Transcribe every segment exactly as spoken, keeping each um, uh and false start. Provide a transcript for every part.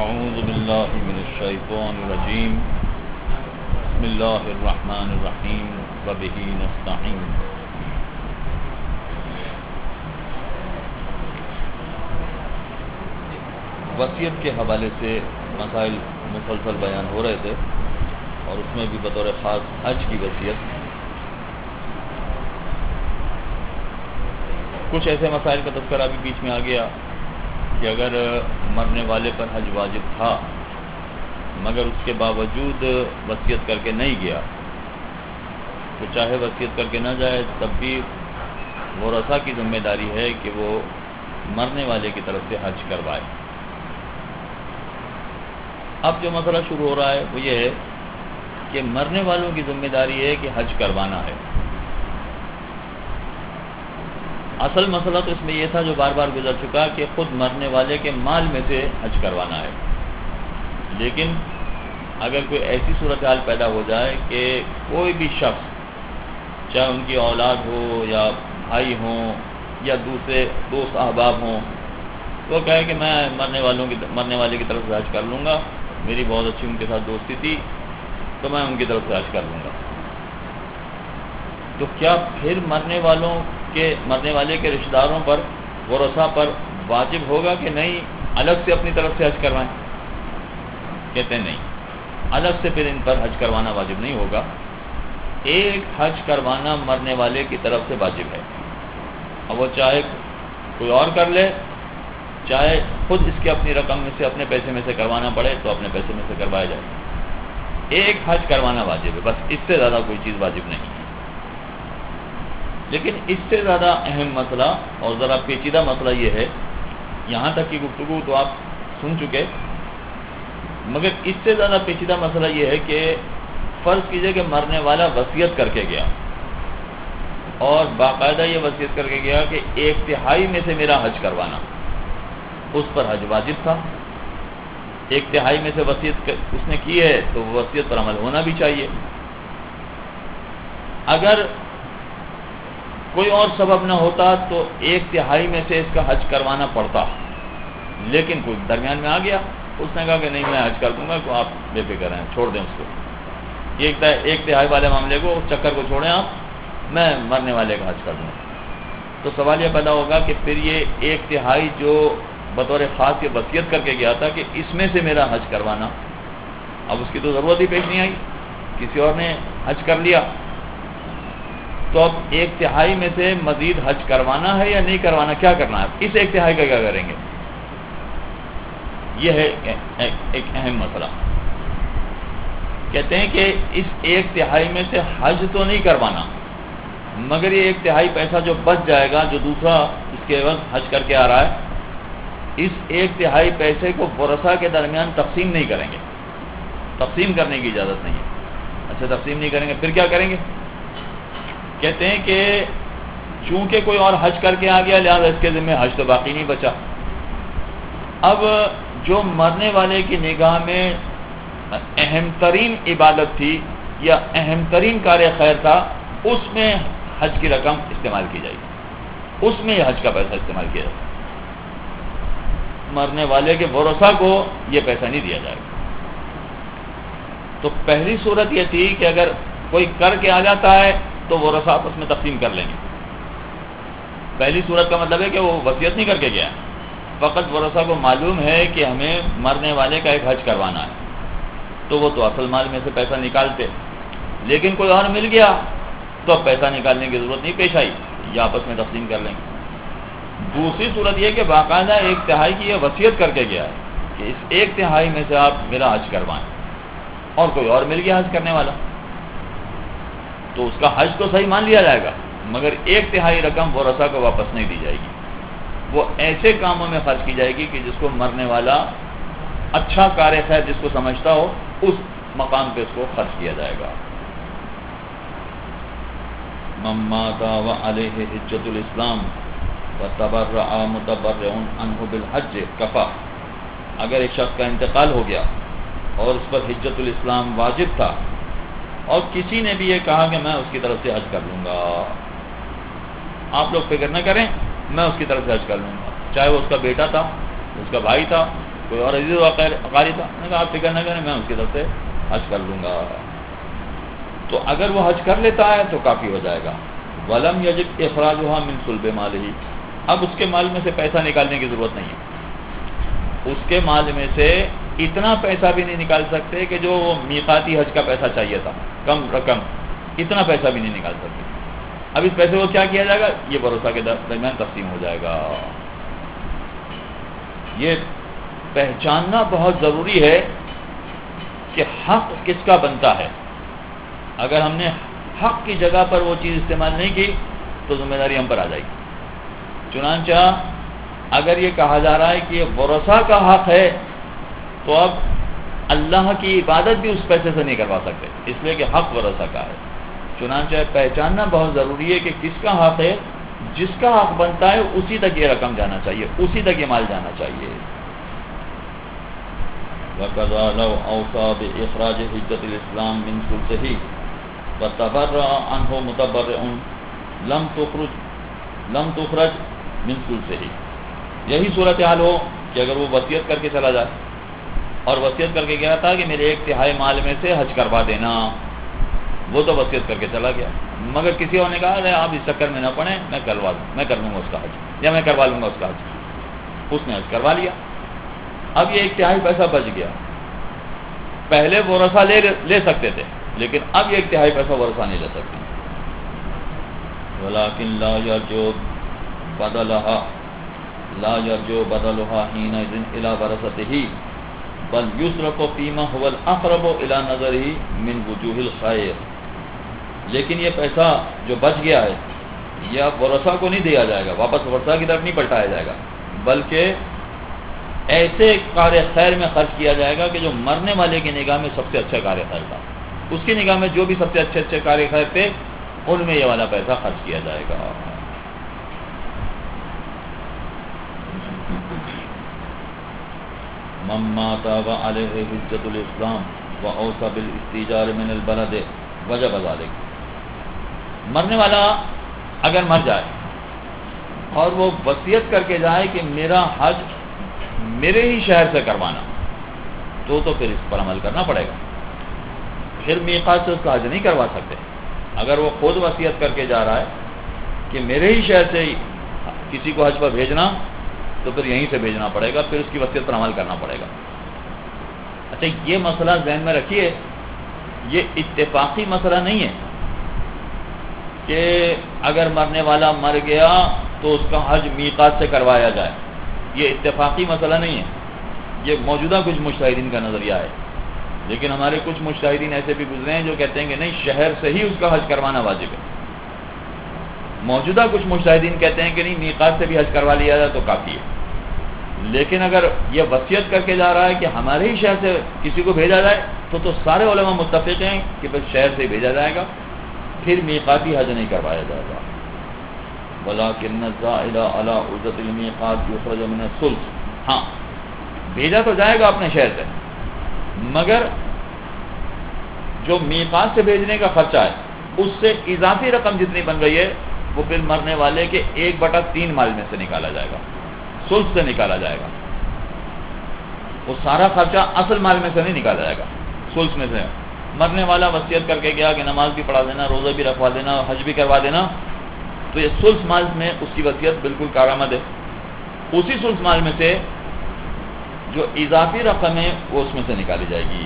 اعوذ باللہ من الشیطان الرجیم بسم اللہ الرحمن الرحیم وبہ نستعین. وصیت کے حوالے سے مسائل مسلسل بیان ہو رہے تھے اور اس میں بھی بطور خاص حج کی وصیت. کچھ ایسے مسائل کا تذکرہ بھی بیچ میں آ گیا کہ اگر مرنے والے پر حج واجب تھا مگر اس کے باوجود وصیت کر کے نہیں گیا تو چاہے وصیت کر کے نہ جائے تب بھی ورثاء کی ذمہ داری ہے کہ وہ مرنے والے کی طرف سے حج کروائے. اب جو مسئلہ شروع ہو رہا ہے وہ یہ ہے کہ مرنے والوں کی ذمہ داری ہے کہ حج کروانا ہے. اصل مسئلہ تو اس میں یہ تھا جو بار بار گزر چکا کہ خود مرنے والے کے مال میں سے حج کروانا ہے. لیکن اگر کوئی ایسی صورتحال پیدا ہو جائے کہ کوئی بھی شخص چاہے ان کی اولاد ہو یا بھائی ہوں یا دوسرے دوست احباب ہوں تو کہے کہ میں مرنے والوں کی مرنے والے کی طرف سے حج کر لوں گا, میری بہت اچھی ان کے ساتھ دوستی تھی تو میں ان کی طرف سے حج کر لوں گا, تو کیا پھر مرنے والوں کے مرنے والے کے رشتہ داروں پر ورثاء پر واجب ہوگا کہ نہیں الگ سے اپنی طرف سے حج کروائیں؟ کہتے ہیں نہیں, الگ سے پھر ان پر حج کروانا واجب نہیں ہوگا. ایک حج کروانا مرنے والے کی طرف سے واجب ہے, اور وہ چاہے کوئی اور کر لے چاہے خود اس کے اپنی رقم میں سے اپنے پیسے میں سے کروانا پڑے تو اپنے پیسے میں سے کروایا جائے. ایک حج کروانا واجب ہے, بس اس سے زیادہ کوئی چیز واجب نہیں ہے. لیکن اس سے زیادہ اہم مسئلہ اور ذرا پیچیدہ مسئلہ یہ ہے, یہاں تک کی گفتگو تو آپ سن چکے, مگر اس سے زیادہ پیچیدہ مسئلہ یہ ہے کہ فرض کیجئے کہ مرنے والا وصیت کر کے گیا اور باقاعدہ یہ وصیت کر کے گیا کہ ایک تہائی میں سے میرا حج کروانا, اس پر حج واجب تھا. ایک تہائی میں سے وصیت اس نے کی ہے تو وصیت پر عمل ہونا بھی چاہیے. اگر کوئی اور سبب نہ ہوتا تو ایک تہائی میں سے اس کا حج کروانا پڑتا, لیکن کوئی درمیان میں آ گیا, اس نے کہا کہ نہیں میں حج کر دوں گا تو آپ بے فکر ہیں, چھوڑ دیں اس کو, ایک ایک تہائی والے معاملے کو اس چکر کو چھوڑیں آپ, میں مرنے والے کا حج کر دوں گا. تو سوال یہ پیدا ہوگا کہ پھر یہ ایک تہائی جو بطور خاص یہ وصیت کر کے گیا تھا کہ اس میں سے میرا حج کروانا, اب اس کی تو ضرورت ہی پیش نہیں آئی, کسی اور نے حج کر لیا, تو اب ایک تہائی میں سے مزید حج کروانا ہے یا نہیں کروانا, کیا کرنا ہے, اس ایک تہائی کا کیا کریں گے؟ یہ ہے ایک اہم مسئلہ. کہتے ہیں کہ اس ایک تہائی میں سے حج تو نہیں کروانا, مگر یہ ایک تہائی پیسہ جو بچ جائے گا جو دوسرا اس کے عوض حج کر کے آ رہا ہے, اس ایک تہائی پیسے کو ورثاء کے درمیان تقسیم نہیں کریں گے, تقسیم کرنے کی اجازت نہیں ہے. اچھا تقسیم نہیں کریں گے, پھر کیا کریں گے؟ کہتے ہیں کہ چونکہ کوئی اور حج کر کے آ گیا لہذا اس کے ذمہ حج تو باقی نہیں بچا. اب جو مرنے والے کی نگاہ میں اہم ترین عبادت تھی یا اہم ترین کار خیر تھا, اس میں حج کی رقم استعمال کی جائے گی, اس میں یہ حج کا پیسہ استعمال کیا جائے گا. مرنے والے کے ورثاء کو یہ پیسہ نہیں دیا جائے گا. تو پہلی صورت یہ تھی کہ اگر کوئی کر کے آ جاتا ہے تو ورثاء آپس میں تقسیم کر لیں گے. پہلی صورت کا مطلب ہے کہ وہ وصیت نہیں کر کے گیا, فقط ورثاء کو معلوم ہے کہ ہمیں مرنے والے کا ایک حج کروانا ہے, تو وہ تو اصل مال میں سے پیسہ نکالتے. لیکن کوئی اور مل گیا تو اب پیسہ نکالنے کی ضرورت نہیں پیش آئی, یہ آپس میں تقسیم کر لیں گے. دوسری صورت یہ کہ باقاعدہ ایک تہائی کی یہ وصیت کر کے گیا ہے کہ اس ایک تہائی میں سے آپ میرا حج کروائیں, اور کوئی اور مل گیا حج کرنے والا, تو اس کا حج تو صحیح مان لیا جائے گا, مگر ایک تہائی رقم ورثاء کو واپس نہیں دی جائے گی. وہ ایسے کاموں میں خرچ کی جائے گی کہ جس کو مرنے والا اچھا کار خیر جس کو سمجھتا ہو اس مقام پہ اس کو خرچ کیا جائے گا. من مات وعلیہ حجۃ الاسلام وتبرأ متبرع عنہ بالحج کفا, اگر ایک شخص کا انتقال ہو گیا اور اس پر حجۃ الاسلام واجب تھا اور کسی نے بھی یہ کہا کہ میں اس کی طرف سے حج کر لوں گا, آپ لوگ فکر نہ کریں میں اس کی طرف سے حج کر لوں گا, چاہے وہ اس کا بیٹا تھا, اس کا بھائی تھا, کوئی اور عزیز و قاری تھا، میں نے کہا آپ فکر نہ کریں، میں اس کی طرف سے حج کر لوں گا. تو اگر وہ حج کر لیتا ہے تو کافی ہو جائے گا. ولم یجب اخراجها من صلب ماله، اب اس کے مال میں سے پیسہ نکالنے کی ضرورت نہیں ہے. اس کے مال میں سے اتنا پیسہ بھی نہیں نکال سکتے کہ جو میقاتی حج کا پیسہ چاہیے تھا، کم رقم، اتنا پیسہ بھی نہیں نکال سکتے. اب اس پیسے کو کیا کیا جائے گا؟ یہ بھروسہ کے درمیان تقسیم ہو جائے گا. یہ پہچاننا بہت ضروری ہے کہ حق کس کا بنتا ہے. اگر ہم نے حق کی جگہ پر وہ چیز استعمال نہیں کی تو ذمہ داری ہم پر آ جائے گی. چنانچہ اگر یہ کہا جا رہا ہے کہ یہ ورثہ کا حق ہے تو اب اللہ کی عبادت بھی اس پیسے سے نہیں کروا سکتے، اس لیے کہ حق ورثہ کا ہے. چنانچہ پہچاننا بہت ضروری ہے کہ کس کا حق ہے. جس کا حق بنتا ہے اسی تک یہ رقم جانا چاہیے، اسی تک یہ مال جانا چاہیے. وَقَضَى لَوْ أَوْصَى بِإِخْرَاجِ حِجَّةِ الْإِسْلَامِ مِنْ سُلْطِهِ وَتَبَرَّأَ عَنْهُ مُتَبَرِّئٌ لَمْ تُخْرَجْ لَمْ تُخْرَجْ مِنْ سُلْطِهِ. یہی صورتحال ہو کہ اگر وہ وصیت کر کے چلا جائے اور وصیت کر کے گیا تھا کہ میرے ایک تہائی مال میں سے حج کروا دینا، وہ تو وصیت کر کے چلا گیا، مگر کسی اور نے کہا ارے آپ اس چکر میں نہ پڑیں، میں کروا دوں میں کر لوں گا اس کا حج، یا میں کروا لوں گا اس کا حج. اس نے حج کروا لیا. اب یہ ایک تہائی پیسہ بچ گیا. پہلے ورثہ لے لے سکتے تھے، لیکن اب یہ ایک تہائی پیسہ ورثہ نہیں لے سکتے. وَلَكِنْ لَا يَرْجُو بَدَلَهَا لا يرجو بدلها حينئذ الى ورثته بل يصرف فيما هو الاقرب الى نظره من وجوه الخير. لیکن یہ پیسہ جو بچ گیا ہے یہ اب ورثہ کو نہیں دیا جائے گا، واپس ورثہ کی طرف نہیں پلٹایا جائے گا، بلکہ ایسے کار خیر میں خرچ کیا جائے گا کہ جو مرنے والے کی نگاہ میں سب سے اچھا کار خیر تھا. اس کی نگاہ میں جو بھی سب سے اچھے اچھے کار خیر تھے ان میں یہ والا پیسہ خرچ کیا جائے گا. من مات وعليه حجة الإسلام وأوصى بالاستئجار من البلد وجب ذلك. مرنے والا اگر مر جائے اور وہ وصیت کر کے جائے کہ میرا حج میرے ہی شہر سے کروانا، تو تو پھر اس پر عمل کرنا پڑے گا. پھر میقات سے اس کا حج نہیں کروا سکتے. اگر وہ خود وصیت کر کے جا رہا ہے کہ میرے ہی شہر سے کسی کو حج پر بھیجنا، تو پھر یہیں سے بھیجنا پڑے گا، پھر اس کی وصیت پر عمل کرنا پڑے گا. اچھا یہ مسئلہ ذہن میں رکھیے، یہ اتفاقی مسئلہ نہیں ہے کہ اگر مرنے والا مر گیا تو اس کا حج میقات سے کروایا جائے. یہ اتفاقی مسئلہ نہیں ہے، یہ موجودہ کچھ مجتہدین کا نظریہ ہے. لیکن ہمارے کچھ مجتہدین ایسے بھی گزرے ہیں جو کہتے ہیں کہ نہیں، شہر سے ہی اس کا حج کروانا واجب ہے. موجودہ کچھ مجتہدین کہتے ہیں کہ نہیں، میقات سے بھی حج کروا لیا جائے تو کافی ہے. لیکن اگر یہ وصیت کر کے جا رہا ہے کہ ہمارے ہی شہر سے کسی کو بھیجا جائے، تو تو سارے علماء متفق ہیں کہ پھر شہر سے بھیجا جائے گا، پھر میقاتی حج نہیں کروایا جائے گا. وَلَكِنَّ الزَّائِلَ عَلَىٰ عُجْرَةِ الْمِيقَاتِ يُخْرَجُ مِنَ الثُّلْثِ. ہاں بھیجا تو جائے گا اپنے شہر سے، مگر جو میقات سے بھیجنے کا خرچہ ہے اس سے اضافی رقم جتنی بن گئی ہے وہ پھر مرنے والے کے ایک بٹا تین مال میں سے نکالا جائے گا، سلس سے نکالا جائے گا. وہ سارا خرچہ اصل مال میں سے نہیں نکالا جائے گا، سلس میں سے. مرنے والا وصیت کر کے گیا کہ نماز بھی پڑھا دینا، روزہ بھی رکھوا دینا، حج بھی کروا دینا، تو یہ سلس مال میں اس کی وصیت بالکل کارآمد ہے. اسی سلس مال میں سے جو اضافی رقم ہے وہ اس میں سے نکالی جائے گی.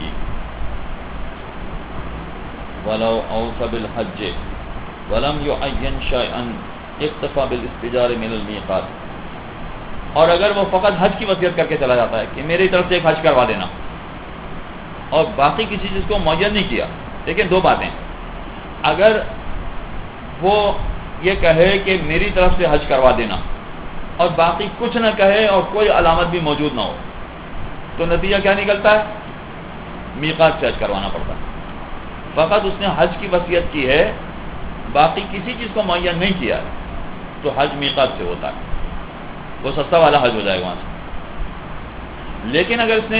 وَلَوْ أَوْصَى بِالْحَجِّ وَلَمْ يُعَيِّنْ شَيْئًا اكتفى بالاستئجار من الميقات. اور اگر وہ فقط حج کی وصیت کر کے چلا جاتا ہے کہ میری طرف سے ایک حج کروا دینا، اور باقی کسی چیز کو معین نہیں کیا. لیکن دو باتیں، اگر وہ یہ کہے کہ میری طرف سے حج کروا دینا اور باقی کچھ نہ کہے اور کوئی علامت بھی موجود نہ ہو، تو نتیجہ کیا نکلتا ہے؟ میقات سے حج کروانا پڑتا ہے. فقط اس نے حج کی وصیت کی ہے، باقی کسی چیز کو معین نہیں کیا ہے، تو حج میقات سے ہوتا ہے، وہ سستا والا حج ہو جائے گا وہاں سے. لیکن اگر اس نے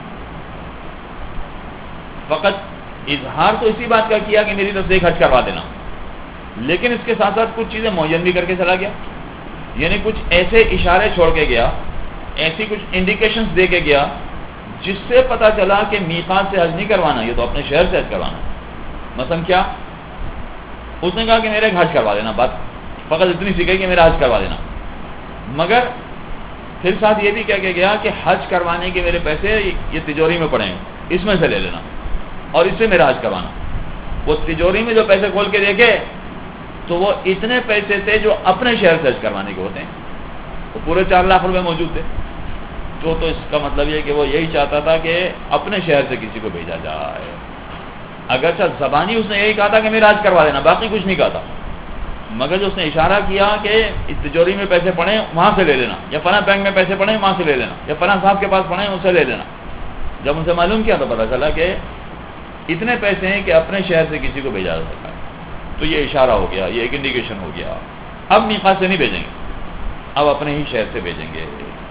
فقط اظہار تو اسی بات کا کیا کہ میری طرف سے ایک حج کروا دینا، لیکن اس کے ساتھ ساتھ کچھ چیزیں معین بھی کر کے چلا گیا، یعنی کچھ ایسے اشارے چھوڑ کے گیا ایسی کچھ انڈیکیشنز دے کے گیا جس سے پتا چلا کہ میقات سے حج نہیں کروانا، یہ تو اپنے شہر سے حج کروانا. مثلا کیا؟ اس نے کہا کہ میرے ایک حج کروا دینا، بات فقط اتنی سی گئی کہ میرا حج کروا دینا. مگر پھر ساتھ یہ بھی کہہ کے گیا کہ حج کروانے کے میرے پیسے یہ تجوری میں پڑے ہیں، اس میں سے لے لینا اور اس سے میرا حج کروانا. وہ تجوری میں جو پیسے کھول کے دیکھے تو وہ اتنے پیسے تھے جو اپنے شہر سے حج کروانے کے ہوتے ہیں، وہ پورے چار لاکھ روپے موجود تھے. تو تو اس کا مطلب یہ کہ وہ یہی چاہتا تھا کہ اپنے شہر سے کسی کو بھیجا جائے. اگرچہ زبانی اس نے یہی کہا تھا کہ میرا حج کروا دینا، باقی کچھ نہیں کہا تھا. مگر جو اس نے اشارہ کیا کہ اس تجوری میں پیسے پڑے وہاں سے لے لینا، یا فلاں بینک میں پیسے پڑے وہاں سے لے لینا، یا فلاں صاحب کے پاس پڑے ان سے لے لینا. جب ان سے معلوم کیا تو پتا چلا کہ اتنے پیسے ہیں کہ اپنے شہر سے کسی کو بھیجا جا سکتا ہے. تو یہ اشارہ ہو گیا، یہ ایک انڈیکیشن ہو گیا. اب میقات سے نہیں بھیجیں گے، اب اپنے ہی شہر سے بھیجیں گے.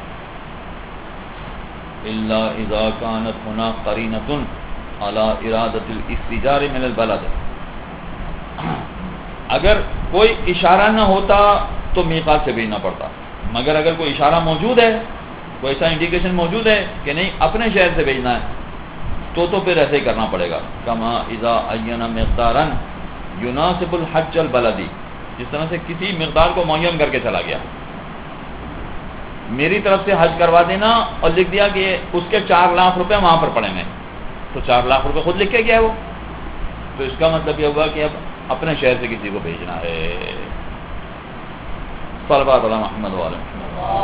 الا اذا كانت هنا قرينه على اراده الاستجار من البلد. اگر کوئی اشارہ نہ ہوتا تو میقات سے بھیجنا پڑتا، مگر اگر کوئی اشارہ موجود ہے، کوئی ایسا انڈیکیشن موجود ہے کہ نہیں اپنے شہر سے بھیجنا ہے، تو تو پھر ایسے ہی کرنا پڑے گا. کما اذا عین مقدارا يناسب الحج البلدی، جس طرح سے کسی مقدار کو معین کر کے چلا گیا، میری طرف سے حج کروا دینا اور لکھ دیا کہ اس کے چار لاکھ روپے وہاں پر پڑے ہیں، تو چار لاکھ روپے خود لکھ کے گیا وہ. تو اس کا مطلب یہ ہوا کہ اب اپنے شہر سے کسی کو بھیجنا ہے. صلوات علی محمد وعلی محمد.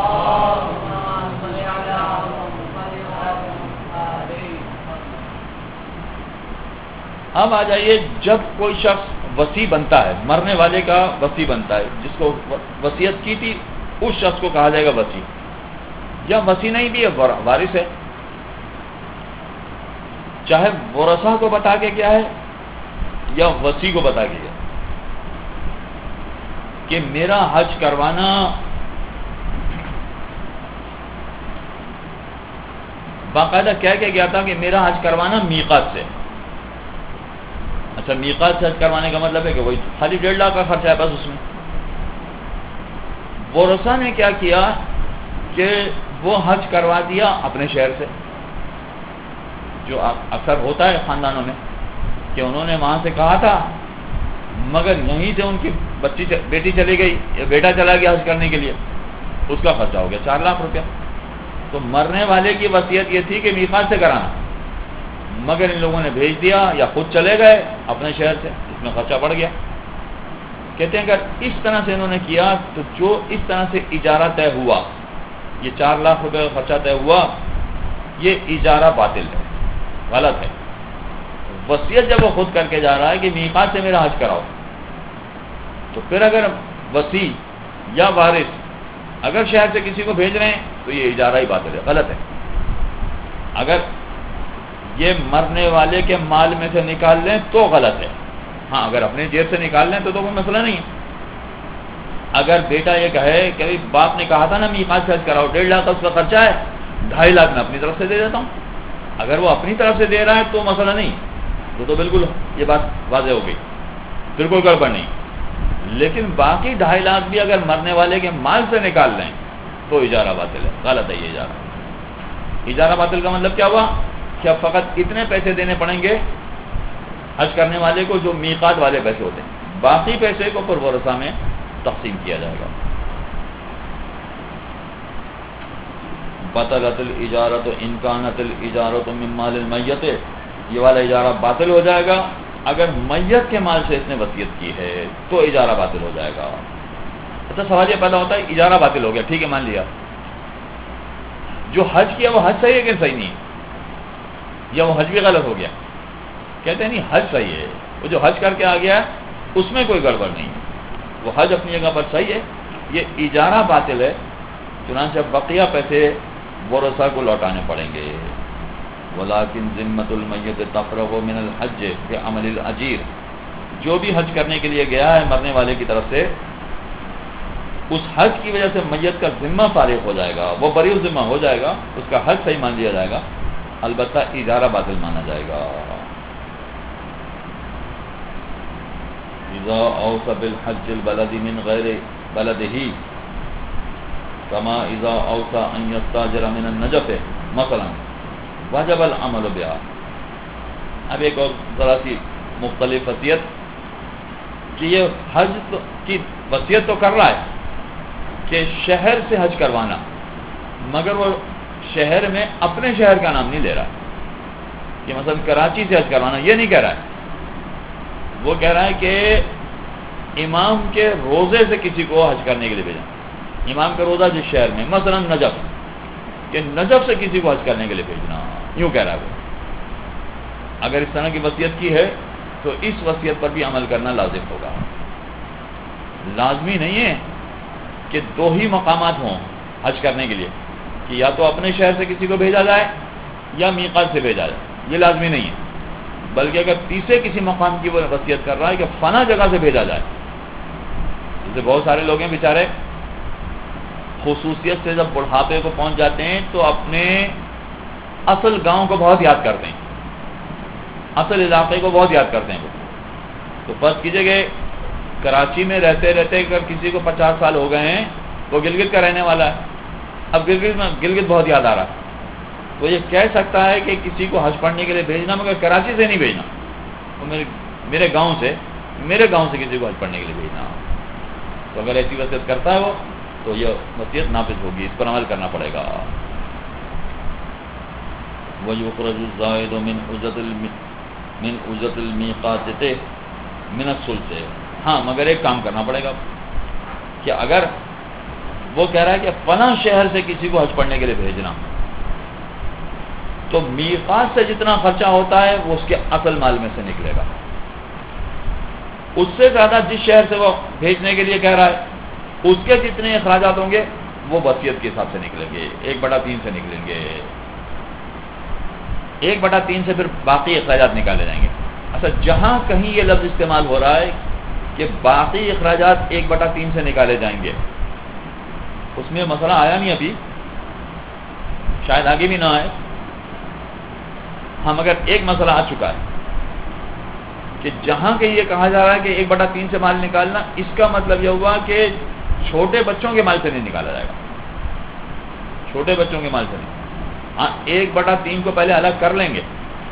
اب آ جائیے، جب کوئی شخص وصی بنتا ہے، مرنے والے کا وصی بنتا ہے، جس کو وصیت کی تھی اس شخص کو کہا جائے گا وصی. یا وصی نہیں بھی ہے، وارث ہے، چاہے ورثہ کو بتا کے کیا ہے یا وصی کو بتا کے کیا کہ میرا حج کروانا باقاعدہ کہہ کے گیا تھا کہ میرا حج کروانا میقات سے. اچھا، میقات سے حج کروانے کا مطلب ہے کہ وہی خالی ڈیڑھ لاکھ کا خرچہ ہے بس اس میں. ورثہ نے کیا کیا کہ وہ حج کروا دیا اپنے شہر سے، جو اکثر ہوتا ہے خاندانوں میں کہ انہوں نے وہاں سے کہا تھا مگر یہیں سے ان کی بچی بیٹی چلی گئی یا بیٹا چلا گیا حج کرنے کے لیے، اس کا خرچہ ہو گیا چار لاکھ روپیہ. تو مرنے والے کی وصیت یہ تھی کہ میقات سے کرانا، مگر ان لوگوں نے بھیج دیا یا خود چلے گئے اپنے شہر سے، اس میں خرچہ بڑھ گیا. کہتے ہیں اگر اس طرح سے انہوں نے کیا تو جو اس طرح سے اجارہ طے ہوا، یہ چار لاکھ روپے کا خرچہ طے ہوا، یہ اجارہ باطل ہے، غلط ہے. وصیت جب وہ خود کر کے جا رہا ہے کہ میقات سے میرا حج کراؤ، تو پھر اگر وصی یا وارث اگر شہر سے کسی کو بھیج رہے ہیں تو یہ اجارہ ہی باطل ہے، غلط ہے. اگر یہ مرنے والے کے مال میں سے نکال لیں تو غلط ہے. ہاں، اگر اپنے جیب سے نکال لیں تو تو کوئی مسئلہ نہیں ہے. اگر بیٹا یہ کہے کہ باپ نے کہا تھا نا میقات سے حج کراؤ، ڈیڑھ لاکھ کا اس کا خرچہ ہے، ڈھائی لاکھ میں اپنی طرف سے دے دیتا ہوں، اگر وہ اپنی طرف سے دے رہا ہے تو مسئلہ نہیں، تو تو بالکل یہ بات واضح ہو گئی، بالکل گڑبڑ نہیں. لیکن باقی ڈھائی لاکھ بھی اگر مرنے والے کے مال سے نکال لیں تو اجارہ باطل ہے، غلط ہے یہ اجارہ. اجارہ باطل کا مطلب کیا ہوا کہ اب فقط اتنے پیسے دینے پڑیں گے حج کرنے والے کو جو میقات والے پیسے ہوتے ہیں، باقی پیسے کو پر ورثہ میں تقسیم کیا جائے گا. بطلت الاجارۃ ان کانت الاجارۃ من مال المیت، یہ والا اجارہ باطل ہو جائے گا اگر میت کے مال سے اس نے وصیت کی ہے تو اجارہ باطل ہو جائے گا. اچھا، سوال یہ پیدا ہوتا ہے اجارہ باطل ہو گیا، ٹھیک ہے مان لیا، جو حج کیا وہ حج صحیح ہے کہ صحیح نہیں، یا وہ حج بھی غلط ہو گیا؟ کہتے ہیں نہیں، حج صحیح ہے، وہ جو حج کر کے آ گیا اس میں کوئی گڑبڑ نہیں ہے، وہ حج اپنی جگہ پر صحیح ہے. یہ اجارہ باطل ہے، چنانچہ بقیہ پیسے ورثہ کو لوٹانے پڑیں گے. ولیکن ذمۃ المیت تفرغ من الحج بعمل الاجیر، جو بھی حج کرنے کے لیے گیا ہے مرنے والے کی طرف سے، اس حج کی وجہ سے میت کا ذمہ فارغ ہو جائے گا، وہ بری ذمہ ہو جائے گا، اس کا حج صحیح مان لیا جائے گا، البتہ اجارہ باطل مانا جائے گا. اذا اوصى بالحج البلد من غیر بلدہ، کما اذا اوصى ان يستاجر من النجف مثلا وجب العمل بها. اب ایک اور ذرا سی مختلف وصیت کہ یہ حج تو کی وصیت تو کر رہا ہے کہ شہر سے حج کروانا، مگر وہ شہر میں اپنے شہر کا نام نہیں لے رہا کہ مثلا کراچی سے حج کروانا، یہ نہیں کہہ رہا ہے. وہ کہہ رہا ہے کہ امام کے روزے سے کسی کو حج کرنے کے لیے بھیجا. امام کا روزہ جس شہر میں، مثلا نجف، کہ نجف سے کسی کو حج کرنے کے لیے بھیجنا، یوں کہہ رہا ہے وہ. اگر اس طرح کی وصیت کی ہے تو اس وصیت پر بھی عمل کرنا لازم ہوگا. لازمی نہیں ہے کہ دو ہی مقامات ہوں حج کرنے کے لیے، کہ یا تو اپنے شہر سے کسی کو بھیجا جائے یا میقات سے بھیجا جائے، یہ لازمی نہیں ہے. بلکہ اگر تیسرے کسی مقام کی وہ وصیت کر رہا ہے کہ فلاں جگہ سے بھیجا جائے، جیسے بہت سارے لوگ ہیں بیچارے خصوصیت سے جب بڑھاپے کو پہنچ جاتے ہیں تو اپنے اصل گاؤں کو بہت یاد کرتے ہیں، اصل علاقے کو بہت یاد کرتے ہیں. تو فرض کیجئے کہ کراچی میں رہتے رہتے اگر کسی کو پچاس سال ہو گئے ہیں، وہ گلگت کا رہنے والا ہے، اب گلگت میں گلگت بہت یاد آ رہا ہے، تو یہ کہہ سکتا ہے کہ کسی کو حج پڑھنے کے لیے بھیجنا، مگر کراچی سے نہیں بھیجنا، تو میرے میرے گاؤں سے میرے گاؤں سے کسی کو حج پڑھنے کے لیے بھیجنا. تو اگر ایسی وصیت کرتا ہے وہ، تو یہ وصیت نافذ ہوگی، اس پر عمل کرنا پڑے گا. وَيُخْرَجُ الزَّائِدُ مِنْ أُجْرَةِ من اجرت المیقات من الثلث. ہاں مگر ایک کام کرنا پڑے گا کہ اگر وہ کہہ رہا ہے کہ فلاں شہر سے کسی کو حج پڑھنے کے لیے بھیجنا، تو میقات سے جتنا خرچہ ہوتا ہے وہ اس کے اصل مال میں سے نکلے گا. اس سے زیادہ جس شہر سے وہ بھیجنے کے لیے کہہ رہا ہے اس کے جتنے اخراجات ہوں گے وہ وصیت کے حساب سے نکلیں گے، ایک بٹا تین سے نکلیں گے. ایک بٹا تین سے پھر باقی اخراجات نکالے جائیں گے. اچھا، جہاں کہیں یہ لفظ استعمال ہو رہا ہے کہ باقی اخراجات ایک بٹا تین سے نکالے جائیں گے، اس میں مسئلہ آیا نہیں ابھی، شاید آگے بھی نہ آئے. ہاں مگر ایک مسئلہ آ چکا ہے کہ جہاں کہیں یہ کہا جا رہا ہے کہ ایک بٹا تین سے مال نکالنا، اس کا مطلب یہ ہوا کہ چھوٹے بچوں کے مال سے نہیں نکالا جائے گا، چھوٹے بچوں کے مال سے نہیں. ہاں ایک بٹا تین کو پہلے الگ کر لیں گے،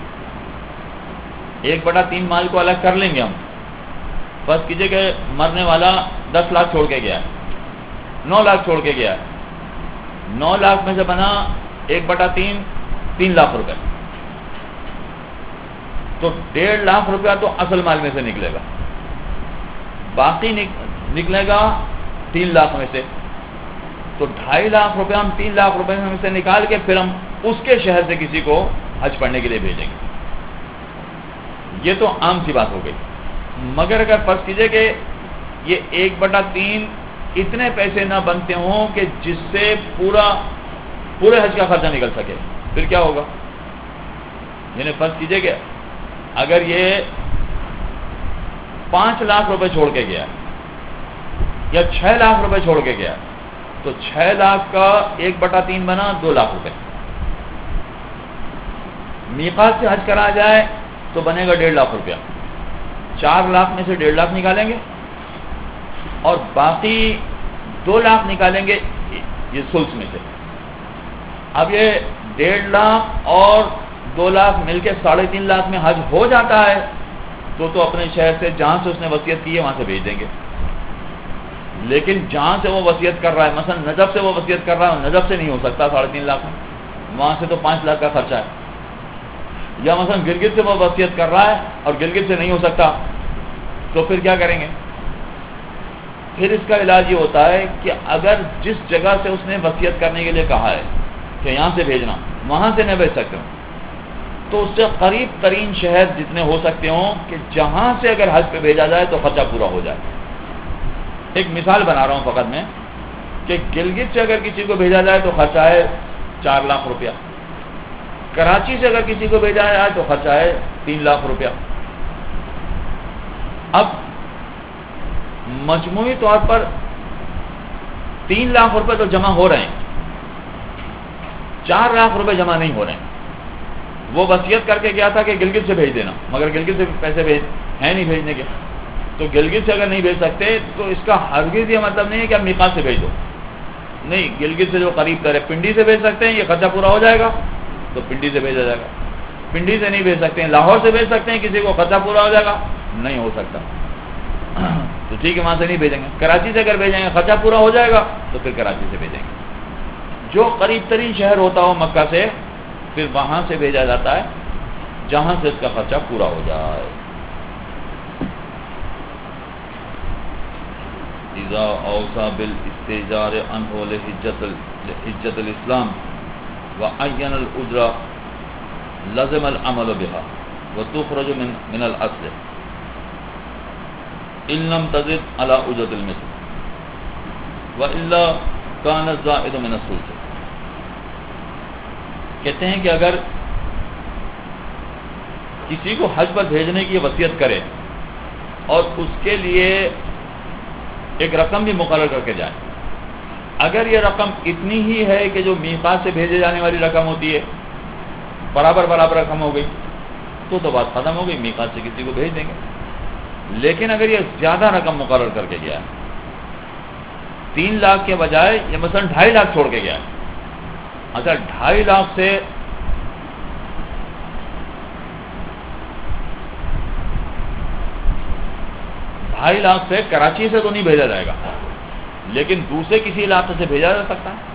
ایک بٹا تین مال کو الگ کر لیں گے ہم. بس کیجئے کہ مرنے والا دس لاکھ چھوڑ کے گیا ہے، نو لاکھ چھوڑ کے گیا ہے، نو لاکھ میں سے بنا ایک بٹا تین تین لاکھ روپے، تو ڈیڑھ لاکھ روپیہ تو اصل مال میں سے نکلے گا، باقی نکلے گا تین لاکھ میں سے. تو ڈھائی لاکھ روپے ہم تین لاکھ روپے میں سے نکال کے پھر ہم اس کے شہر سے کسی کو حج پڑھنے کے لیے بھیجیں گے. یہ تو عام سی بات ہو گئی. مگر اگر فرض کیجئے کہ یہ ایک بٹا تین اتنے پیسے نہ بنتے ہوں کہ جس سے پورا پورے حج کا خرچہ نکل سکے، پھر کیا ہوگا؟ یعنی فرض کیجئے کہ اگر یہ پانچ لاکھ روپے چھوڑ کے گیا یا چھ لاکھ روپے چھوڑ کے گیا، تو چھ لاکھ کا ایک بٹا تین بنا دو لاکھ روپے. میقات سے حج کرا جائے تو بنے گا ڈیڑھ لاکھ روپیہ. چار لاکھ میں سے ڈیڑھ لاکھ نکالیں گے اور باقی دو لاکھ نکالیں گے یہ سلس میں سے. اب یہ ڈیڑھ لاکھ اور دو لاکھ مل کے ساڑھے تین لاکھ میں حج ہو جاتا ہے تو تو اپنے شہر سے جہاں سے اس نے وصیت کی ہے وہاں سے بھیج دیں گے. لیکن جہاں سے وہ وصیت کر رہا ہے، مثلا نجف سے وہ وصیت کر رہا ہے، نجف سے نہیں ہو سکتا ساڑھے تین لاکھ میں، وہاں سے تو پانچ لاکھ کا خرچہ ہے. یا مثلا گلگت سے وہ وصیت کر رہا ہے اور گلگت سے نہیں ہو سکتا، تو پھر کیا کریں گے؟ پھر اس کا علاج یہ ہوتا ہے کہ اگر جس جگہ سے اس نے وصیت کرنے کے لیے کہا ہے کہ یہاں سے بھیجنا، وہاں سے نہیں بھیج سکتے ہوں، تو اس سے قریب ترین شہر جتنے ہو سکتے ہوں کہ جہاں سے اگر حج پہ بھیجا جائے تو خرچہ پورا ہو جائے. ایک مثال بنا رہا ہوں فقط میں کہ گلگت سے اگر کسی کو بھیجا جائے تو خرچہ ہے چار لاکھ روپیہ، کراچی سے اگر کسی کو بھیجا جائے تو خرچہ ہے تین لاکھ روپیہ. اب مجموعی طور پر تین لاکھ روپے تو جمع ہو رہے ہیں، چار لاکھ روپے جمع نہیں ہو رہے ہیں. وہ وصیت کر کے گیا تھا کہ گلگت سے بھیج دینا، مگر گلگت سے پیسے بھیج ہیں نہیں بھیجنے کے، تو گلگت سے اگر نہیں بھیج سکتے تو اس کا ہرگز یہ مطلب نہیں ہے کہ آپ میقات سے بھیج دو. نہیں گلگت سے جو قریب تر ہے پنڈی سے بھیج سکتے ہیں، یہ خرچہ پورا ہو جائے گا تو پنڈی سے بھیجا جائے گا. پنڈی سے نہیں بھیج سکتے ہیں، لاہور سے بھیج سکتے ہیں، کسی کو خرچہ پورا ہو جائے گا نہیں ہو سکتا تو ٹھیک ہے وہاں سے نہیں بھیجیں گے. کراچی سے اگر بھیجیں گے خرچہ پورا ہو جائے گا تو پھر کراچی سے بھیجیں گے. جو قریب ترین شہر ہوتا ہو مکہ سے پھر وہاں سے بھیجا جاتا ہے جہاں سے اس کا خرچہ پورا ہو جائے. اذا اوصى بالاستئجار عنه لحجة الاسلام وعين الاجرة لزم العمل بها وتخرج من من الاصل ان لم تزد على اجرة المثل والا كان الزائد من الثلث. کہتے ہیں کہ اگر کسی کو حج پر بھیجنے کی وصیت کرے اور اس کے لیے ایک رقم بھی مقرر کر کے جائے، اگر یہ رقم اتنی ہی ہے کہ جو میقات سے بھیجے جانے والی رقم ہوتی ہے برابر برابر رقم ہو گئی تو تو بات ختم ہو گئی، میقات سے کسی کو بھیج دیں گے. لیکن اگر یہ زیادہ رقم مقرر کر کے گیا ہے، تین لاکھ کے بجائے یہ مثلا ڈھائی لاکھ چھوڑ کے گیا ہے، اچھا ڈھائی لاکھ سے ڈھائی لاکھ سے کراچی سے تو نہیں بھیجا جائے گا لیکن دوسرے کسی علاقے سے بھیجا جا سکتا ہے.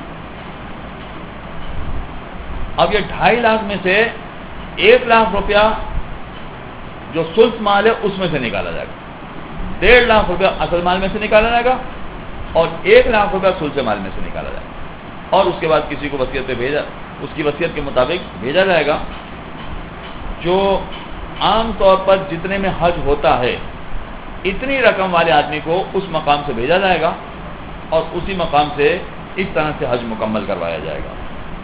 اب یہ ڈھائی لاکھ میں سے ایک لاکھ روپیہ جو سلس مال ہے اس میں سے نکالا جائے گا، ڈیڑھ لاکھ روپیہ اصل مال میں سے نکالا جائے گا اور ایک لاکھ روپیہ سلس مال میں سے نکالا جائے گا اور اس کے بعد کسی کو وصیت پہ بھیجا اس کی وصیت کے مطابق بھیجا جائے گا. جو عام طور پر جتنے میں حج ہوتا ہے اتنی رقم والے آدمی کو اس مقام سے بھیجا جائے گا اور اسی مقام سے اس طرح سے حج مکمل کروایا جائے گا.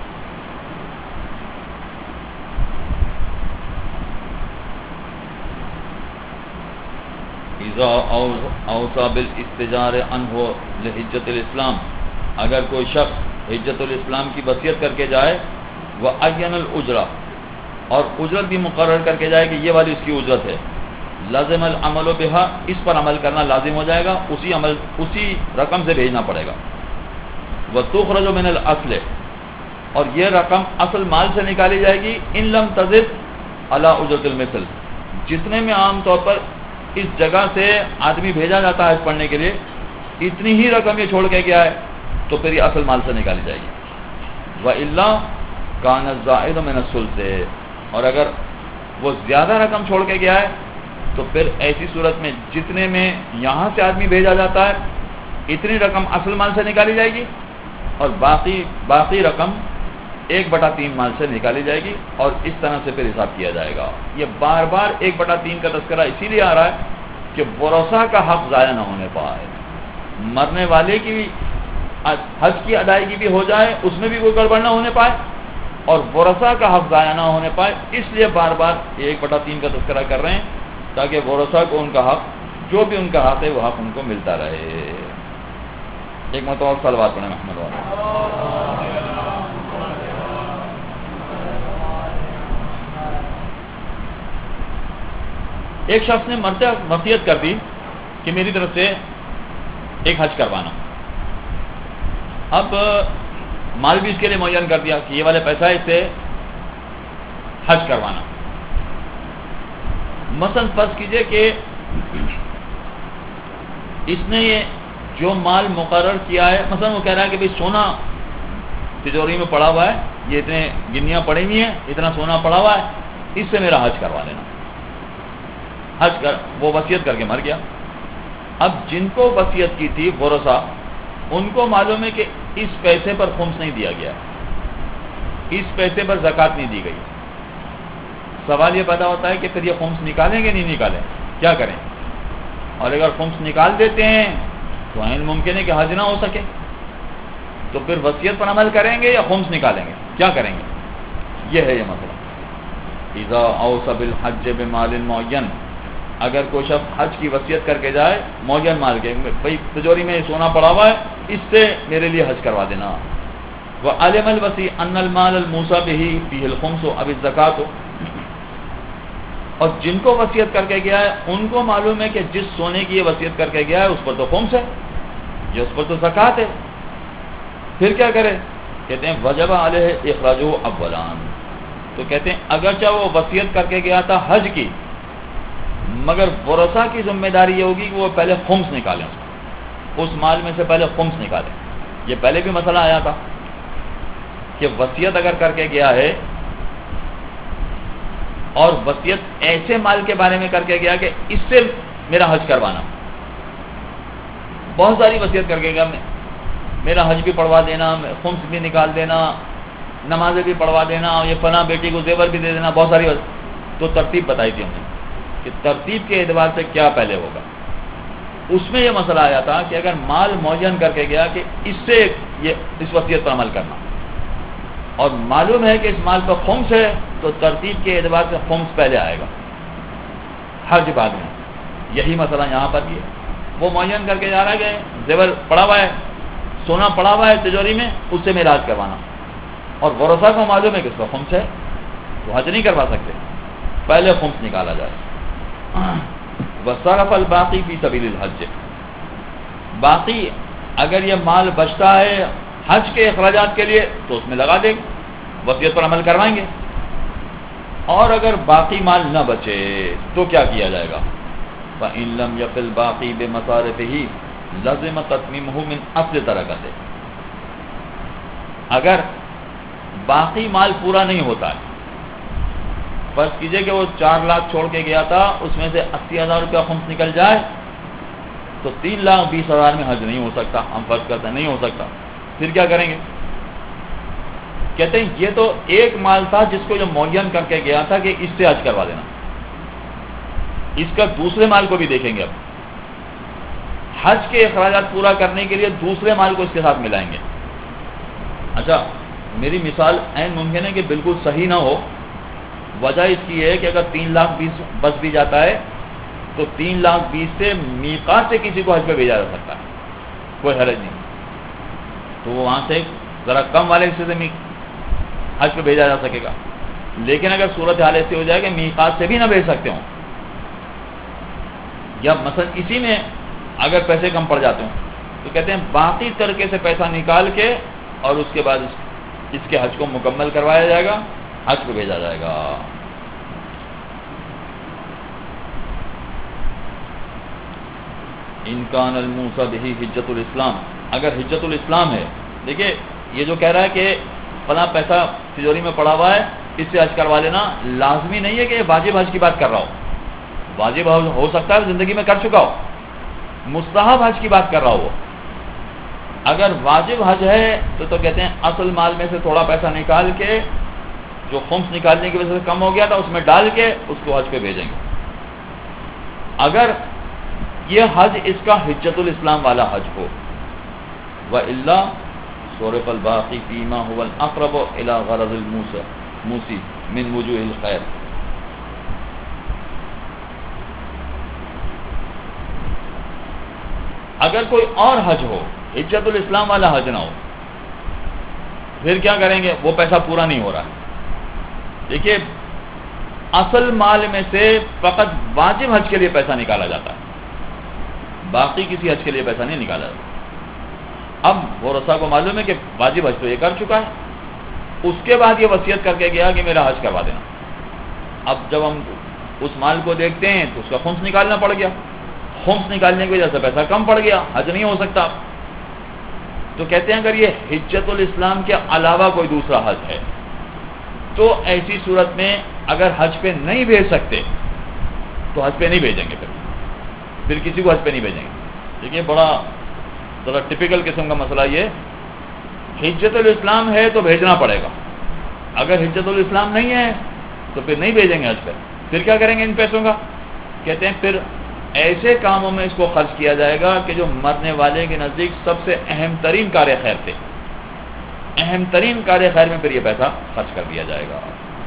اذا اوصى بالاستئجار عنه لحجة الاسلام، اگر کوئی شخص حجت الاسلام کی وصیت کر کے جائے وعین الاجرہ اور اجرت بھی مقرر کر کے جائے کہ یہ والی اس کی اجرت ہے، لازم العمل بها اس پر عمل کرنا لازم ہو جائے گا، اسی عمل اسی رقم سے بھیجنا پڑے گا. وتخرج من الاصل اور یہ رقم اصل مال سے نکالی جائے گی، ان لم تزد على اجرت المثل جتنے میں عام طور پر اس جگہ سے آدمی بھیجا جاتا ہے پڑھنے کے لیے اتنی ہی رقم یہ چھوڑ کے گیا ہے تو پھر یہ اصل مال سے نکالی جائے گی. وَإِلَّا كَانَ الزَّائِدُ مِنَ الثُّلُثِ اور اگر وہ زیادہ رقم چھوڑ کے گیا ہے تو پھر ایسی صورت میں جتنے میں یہاں سے آدمی بھیجا جاتا ہے اتنی رقم اصل مال سے نکالی جائے گی اور باقی باقی رقم ایک بٹا تین مال سے نکالی جائے گی اور اس طرح سے پھر حساب کیا جائے گا. یہ بار بار ایک بٹا تین کا تذکرہ اسی لیے آ رہا ہے کہ ورثہ کا حق ضائع نہ ہونے پائے، مرنے والے کی بھی حج کی ادائیگی بھی ہو جائے اس میں بھی کوئی گڑبڑ نہ ہونے پائے اور ورثہ کا حق ضائع نہ ہونے پائے. اس لیے بار بار ایک بٹا تین کا تذکرہ کر رہے ہیں تاکہ ورثہ کو ان کا حق جو بھی ان کا حق ہے وہ حق ان کو ملتا رہے. ایک مرتبہ صلوات پڑھیں محمد والا. ایک شخص نے وصیت کر دی کہ میری طرف سے ایک حج کروانا. اب مال بھی اس کے لیے معین کر دیا کہ یہ والے پیسہ ہے اس سے حج کروانا. مثلا فرض کیجئے کہ اس نے یہ جو مال مقرر کیا ہے، مثلا وہ کہہ رہا ہے کہ بھئی سونا تجوری میں پڑا ہوا ہے، یہ اتنے گنیاں پڑی ہوئی ہیں، اتنا سونا پڑا ہوا ہے، اس سے میرا حج کروا لینا. حج کر وہ وصیت کر کے مر گیا. اب جن کو وصیت کی تھی ورثہ ان کو معلوم ہے کہ اس پیسے پر خمس نہیں دیا گیا، اس پیسے پر زکوٰۃ نہیں دی گئی. سوال یہ پیدا ہوتا ہے کہ پھر یہ خمس نکالیں گے نہیں نکالیں، کیا کریں؟ اور اگر خمس نکال دیتے ہیں تو عین ممکن ہے کہ حج نہ ہو سکے، تو پھر وصیت پر عمل کریں گے یا خمس نکالیں گے، کیا کریں گے؟ یہ ہے یہ مسئلہ. اذا اوصى بالحج بمال معین، اگر کوئی شخص حج کی وصیت کر کے جائے معین مال کے، بھائی تجوری میں سونا پڑا ہوا ہے اس سے میرے لیے حج کروا دینا. وعلم الوصی ان المال الموصى به فيه الخمس او الزکات، اور جن کو وصیت کر کے گیا ہے ان کو معلوم ہے کہ جس سونے کی یہ وصیت کر کے گیا ہے اس پر تو خمس ہے، یہ اس پر تو زکات ہے. پھر کیا کرے؟ کہتے ہیں وجب علیہ اخراجہ اولان، تو کہتے ہیں اگرچہ وہ وصیت کر کے گیا تھا حج کی، مگر ورثہ کی ذمہ داری یہ ہوگی کہ وہ پہلے خمس نکالیں، اس مال میں سے پہلے خمس نکالیں۔ یہ پہلے بھی مسئلہ آیا تھا کہ وصیت اگر کر کے گیا ہے اور وصیت ایسے مال کے بارے میں کر کے گیا کہ اس سے میرا حج کروانا، بہت ساری وصیت کر کے گیا، میرا حج بھی پڑھوا دینا، خمس بھی نکال دینا، نمازیں بھی پڑھوا دینا، یہ فلاں بیٹی کو زیور بھی دے دینا، بہت ساری وصیت۔ تو ترتیب بتائی تھی ہم نے کہ ترتیب کے اعتبار سے کیا پہلے ہوگا۔ اس میں یہ مسئلہ آیا تھا کہ اگر مال معین کر کے گیا کہ اس سے یہ اس وصیت پر عمل کرنا، اور معلوم ہے کہ اس مال پر خمس ہے، تو ترتیب کے اعتبار سے خمس پہلے آئے گا، حج بعد میں۔ یہی مسئلہ یہاں پر بھی ہے، وہ معین کر کے جا رہا ہے کہ زیور پڑا ہوا ہے، سونا پڑا ہوا ہے تجوری میں، اس سے میرا حج کروانا، اور ورثہ کو معلوم ہے کہ اس کا خمس ہے، تو حج نہیں کروا سکتے، پہلے خمس نکالا جائے۔ وَصَرَفَ الْبَاقِي فِي سَبِيلِ الْحَجِّ، باقی اگر یہ مال بچتا ہے حج کے اخراجات کے لیے تو اس میں لگا دیں گے، وصیت پر عمل کروائیں گے۔ اور اگر باقی مال نہ بچے تو کیا کیا جائے گا؟ فَإِن لَمْ يَفِ الْبَاقِي بِمَصَارِفِهِ لَزِمَ تَتْمِيمُهُ مِنْ أَصْلِ تَرَكَتِهِ، اگر باقی مال پورا نہیں ہوتا ہے، فرض کیجئے کہ وہ چار لاکھ چھوڑ کے گیا تھا، اس میں سے اسی ہزار روپیہ خمس نکل جائے تو تین لاکھ بیس ہزار میں حج نہیں ہو سکتا، ہم فرض کرتے ہیں نہیں ہو سکتا، پھر کیا کریں گے؟ کہتے ہیں یہ تو ایک مال تھا جس کو جو معین کر کے گیا تھا کہ اس سے حج کروا دینا، اس کا دوسرے مال کو بھی دیکھیں گے، اب حج کے اخراجات پورا کرنے کے لیے دوسرے مال کو اس کے ساتھ ملائیں گے۔ اچھا، میری مثال عین ممکن ہے کہ بالکل صحیح نہ ہو، وجہ اس کی ہے کہ اگر تین لاکھ بیس بچ بھی جاتا ہے تو تین لاکھ بیس سے میقات سے کسی کو حج پہ بھیجا جا سکتا ہے، کوئی حرج نہیں، تو وہ وہاں سے ذرا کم والے حصے سے حج پہ بھیجا جا سکے گا۔ لیکن اگر صورت حال ایسی ہو جائے کہ میقات سے بھی نہ بھیج سکتے ہوں، یا مثلا اسی میں اگر پیسے کم پڑ جاتے ہوں، تو کہتے ہیں باقی طریقے سے پیسہ نکال کے اور اس کے بعد اس کے حج کو مکمل کروایا جائے گا، حج کو بھیجا جائے گا۔ انکان الموسیٰ بہ حجت الاسلام، اگر حجت الاسلام ہے، دیکھیے یہ جو کہہ رہا ہے کہ فلاں پیسہ تجوری میں پڑا ہوا ہے اس سے حج کروا لینا، لازمی نہیں ہے کہ یہ واجب حج کی بات کر رہا ہو، واجب ہو سکتا ہے زندگی میں کر چکا ہو، مستحب حج کی بات کر رہا ہو۔ اگر واجب حج ہے تو تو کہتے ہیں اصل مال میں سے تھوڑا پیسہ نکال کے جو خمس نکالنے کی وجہ سے کم ہو گیا تھا اس میں ڈال کے اس کو حج پہ بھیجیں گے۔ اگر یہ حج اس کا حجت الاسلام والا حج ہو، وَإِلَّا صُرِفَ الْبَاقِي فِيمَا هُوَ الْأَقْرَبُ إِلَى غَرَضِ الْمُوسِي مِنْ وُجُوهِ الْخَيْرِ، اگر کوئی اور حج ہو، حجت الاسلام والا حج نہ ہو، پھر کیا کریں گے؟ وہ پیسہ پورا نہیں ہو رہا ہے، دیکھیے اصل مال میں سے فقط واجب حج کے لیے پیسہ نکالا جاتا ہے، باقی کسی حج کے لیے پیسہ نہیں نکالا جاتا۔ اب ورثہ کو معلوم ہے کہ واجب حج تو یہ کر چکا ہے، اس کے بعد یہ وصیت کر کے گیا کہ میرا حج کروا دینا۔ اب جب ہم اس مال کو دیکھتے ہیں تو اس کا خمس نکالنا پڑ گیا، خمس نکالنے کی وجہ سے پیسہ کم پڑ گیا، حج نہیں ہو سکتا۔ تو کہتے ہیں اگر یہ حجت الاسلام کے علاوہ کوئی دوسرا حج ہے تو ایسی صورت میں اگر حج پہ نہیں بھیج سکتے تو حج پہ نہیں بھیجیں گے، پھر پھر کسی کو حج پہ نہیں بھیجیں گے۔ دیکھیے بڑا ذرا ٹپیکل قسم کا مسئلہ یہ، حجت الاسلام ہے تو بھیجنا پڑے گا، اگر حجت الاسلام نہیں ہے تو پھر نہیں بھیجیں گے حج پہ، پھر کیا کریں گے ان پیسوں کا؟ کہتے ہیں پھر ایسے کاموں میں اس کو خرچ کیا جائے گا کہ جو مرنے والے کے نزدیک سب سے اہم ترین کار خیر تھے، اہم ترین کار خیر میں پھر یہ پیسہ خرچ کر دیا جائے گا۔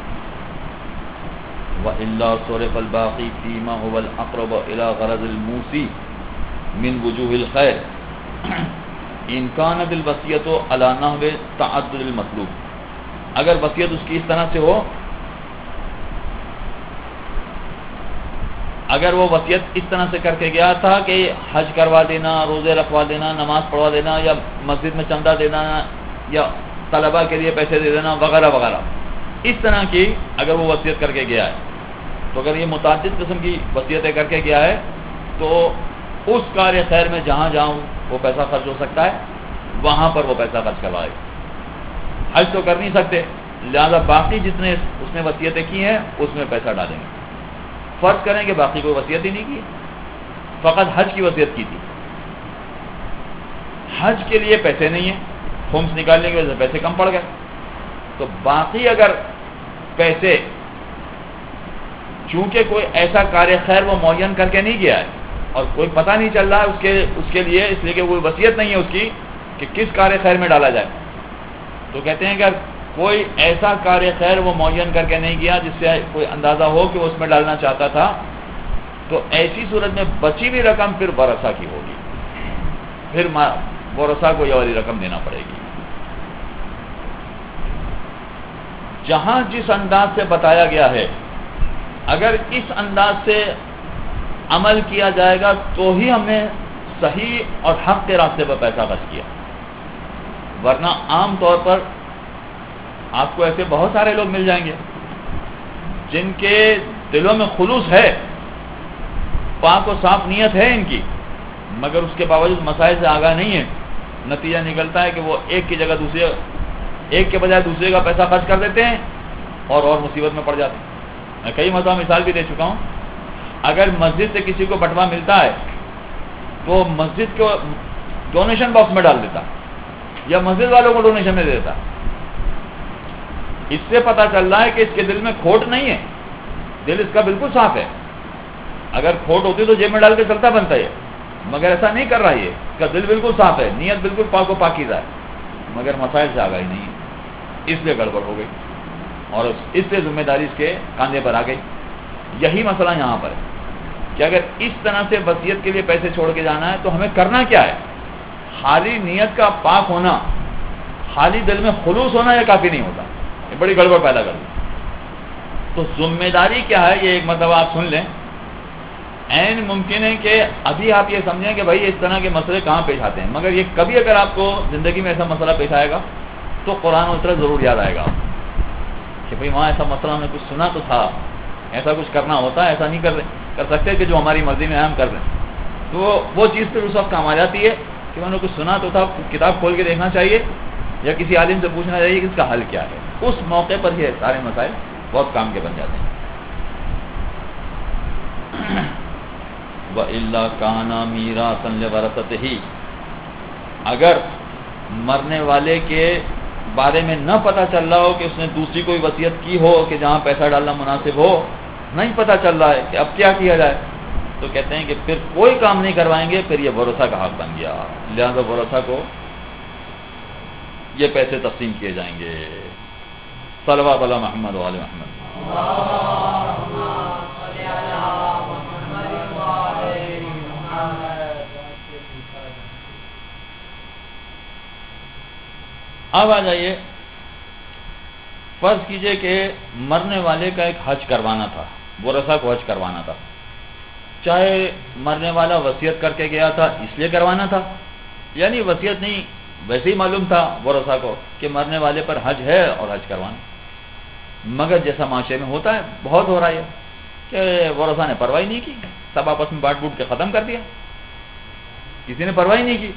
وَإِلَّا صُرِفَ الْبَاقِي فِيمَا هُوَ الْأَقْرَبُ إِلَى غَرَضِ الْمُوسِي مِنْ وُجُوهِ الْخَيْرِ إِنْ كَانَتِ الْوَصِيَّةُ عَلَى نَحْوِ تَعَدُّدِ الْمَطْلُوبِ، اگر وصیت اس کی اس طرح سے ہو، اگر وہ وصیت اس طرح سے کر کے گیا تھا کہ حج کروا دینا، روزے رکھوا دینا، نماز پڑھوا دینا، یا مسجد میں چندہ دینا، یا طلبہ کے لیے پیسے دے دینا وغیرہ وغیرہ، اس طرح کی اگر وہ وصیت کر کے گیا ہے تو اگر یہ متعدد قسم کی وصیتیں کر کے گیا ہے تو اس کار خیر میں جہاں جہاں وہ پیسہ خرچ ہو سکتا ہے وہاں پر وہ پیسہ خرچ کروائے گا۔ حج تو کر نہیں سکتے، لہذا باقی جتنے اس نے وصیتیں کی ہیں اس میں پیسہ ڈالیں گے۔ فرض کریں کہ باقی کوئی وصیت ہی نہیں کی، فقط حج کی وصیت کی تھی، حج کے لیے پیسے نہیں ہیں، خمس نکالنے کی وجہ سے پیسے کم پڑ گئے، تو باقی اگر پیسے چونکہ کوئی ایسا کار خیر وہ معین کر کے نہیں گیا ہے اور کوئی پتہ نہیں چل رہا ہے اس کے اس کے لیے، اس لیے کہ کوئی وصیت نہیں ہے اس کی کہ کس کار خیر میں ڈالا جائے، تو کہتے ہیں کہ کوئی ایسا کار خیر وہ معین کر کے نہیں گیا جس سے کوئی اندازہ ہو کہ وہ اس میں ڈالنا چاہتا تھا، تو ایسی صورت میں بچی ہوئی رقم پھر ورثہ کی ہوگی، پھر ورثہ کو یہ والی رقم دینا پڑے گی۔ جہاں جس انداز سے بتایا گیا ہے اگر اس انداز سے عمل کیا جائے گا تو ہی ہم نے صحیح اور حق کے راستے پر پیسہ خرچ کیا، ورنہ عام طور پر آپ کو ایسے بہت سارے لوگ مل جائیں گے جن کے دلوں میں خلوص ہے، پاک و صاف نیت ہے ان کی، مگر اس کے باوجود مسائل سے آگاہ نہیں ہے، نتیجہ نکلتا ہے کہ وہ ایک کی جگہ دوسرے ایک کے بجائے دوسرے کا پیسہ خرچ کر دیتے ہیں اور اور مصیبت میں پڑ جاتے ہیں۔ میں کئی مرتبہ مثال بھی دے چکا ہوں، اگر مسجد سے کسی کو بٹوا ملتا ہے تو مسجد کو ڈونیشن باکس میں ڈال دیتا یا مسجد والوں کو ڈونیشن میں دے دیتا، اس سے پتہ چل رہا ہے کہ اس کے دل میں کھوٹ نہیں ہے، دل اس کا بالکل صاف ہے، اگر کھوٹ ہوتی تو جیب میں ڈال کے چلتا بنتا ہے، مگر ایسا نہیں کر رہا، یہ اس کا دل بالکل صاف ہے، نیت بالکل پاک و پاکیزہ ہے، مگر مسائل سے آگاہی نہیں ہے، اس لیے گڑبڑ ہو گئی اور اس سے ذمہ داری اس کے کاندھے پر آ گئی۔ یہی مسئلہ یہاں پر ہے کہ اگر اس طرح سے وصیت کے لیے پیسے چھوڑ کے جانا ہے تو ہمیں کرنا کیا ہے؟ خالی نیت کا پاک ہونا، خالی دل میں خلوص ہونا یہ کافی نہیں ہوتا، یہ بڑی گڑبڑ پیدا کر دی۔ تو ذمہ داری کیا ہے یہ ایک مرتبہ آپ سن لیں۔ عین ممکن ہے کہ ابھی آپ یہ سمجھیں کہ بھائی اس طرح کے مسئلے کہاں پیش آتے ہیں، مگر یہ کبھی اگر آپ کو زندگی میں ایسا مسئلہ پیش آئے گا تو قرآن و طرح ضرور یاد آئے گا کہ بھائی وہاں ایسا مسئلہ ہم نے کچھ سنا تو تھا، ایسا کچھ کرنا ہوتا ہے، ایسا نہیں کر کر سکتے کہ جو ہماری مرضی میں ہے ہم کر رہے ہیں، تو وہ چیز پھر اس وقت کام آ جاتی ہے کہ میں نے کچھ سنا تو تھا، کتاب کھول کے دیکھنا چاہیے یا کسی عالم سے پوچھنا چاہیے کہ اس کا حل کیا ہے، اس موقع پر یہ سارے مسائل بہت کام کے بن جاتے ہیں۔ وَإِلَّا كَانَ مِيرَاثًا لِوَرَثَتِهِ، اگر مرنے والے کے بارے میں نہ پتہ چل رہا ہو کہ اس نے دوسری کوئی وصیت کی ہو کہ جہاں پیسہ ڈالنا مناسب ہو، نہیں پتہ چل رہا ہے کہ اب کیا کیا جائے، تو کہتے ہیں کہ پھر کوئی کام نہیں کروائیں گے، پھر یہ ورثہ کا حق بن گیا، لہذا ورثہ کو یہ پیسے تقسیم کیے جائیں گے۔ صلوات علی محمد وعلی محمد۔ اب آ جائیے، فرض کیجئے کہ مرنے والے کا ایک حج کروانا تھا، ورثہ کو حج کروانا تھا، چاہے مرنے والا وصیت کر کے گیا تھا اس لیے کروانا تھا، یعنی وصیت نہیں، ویسے ہی معلوم تھا ورثہ کو کہ مرنے والے پر حج ہے اور حج کروانا، مگر جیسا معاشرے میں ہوتا ہے بہت ہو رہا ہے کہ ورثہ نے پرواہ نہیں کی، سب آپس میں بانٹ بوٹ کے ختم کر دیا، کسی نے پرواہ نہیں کی،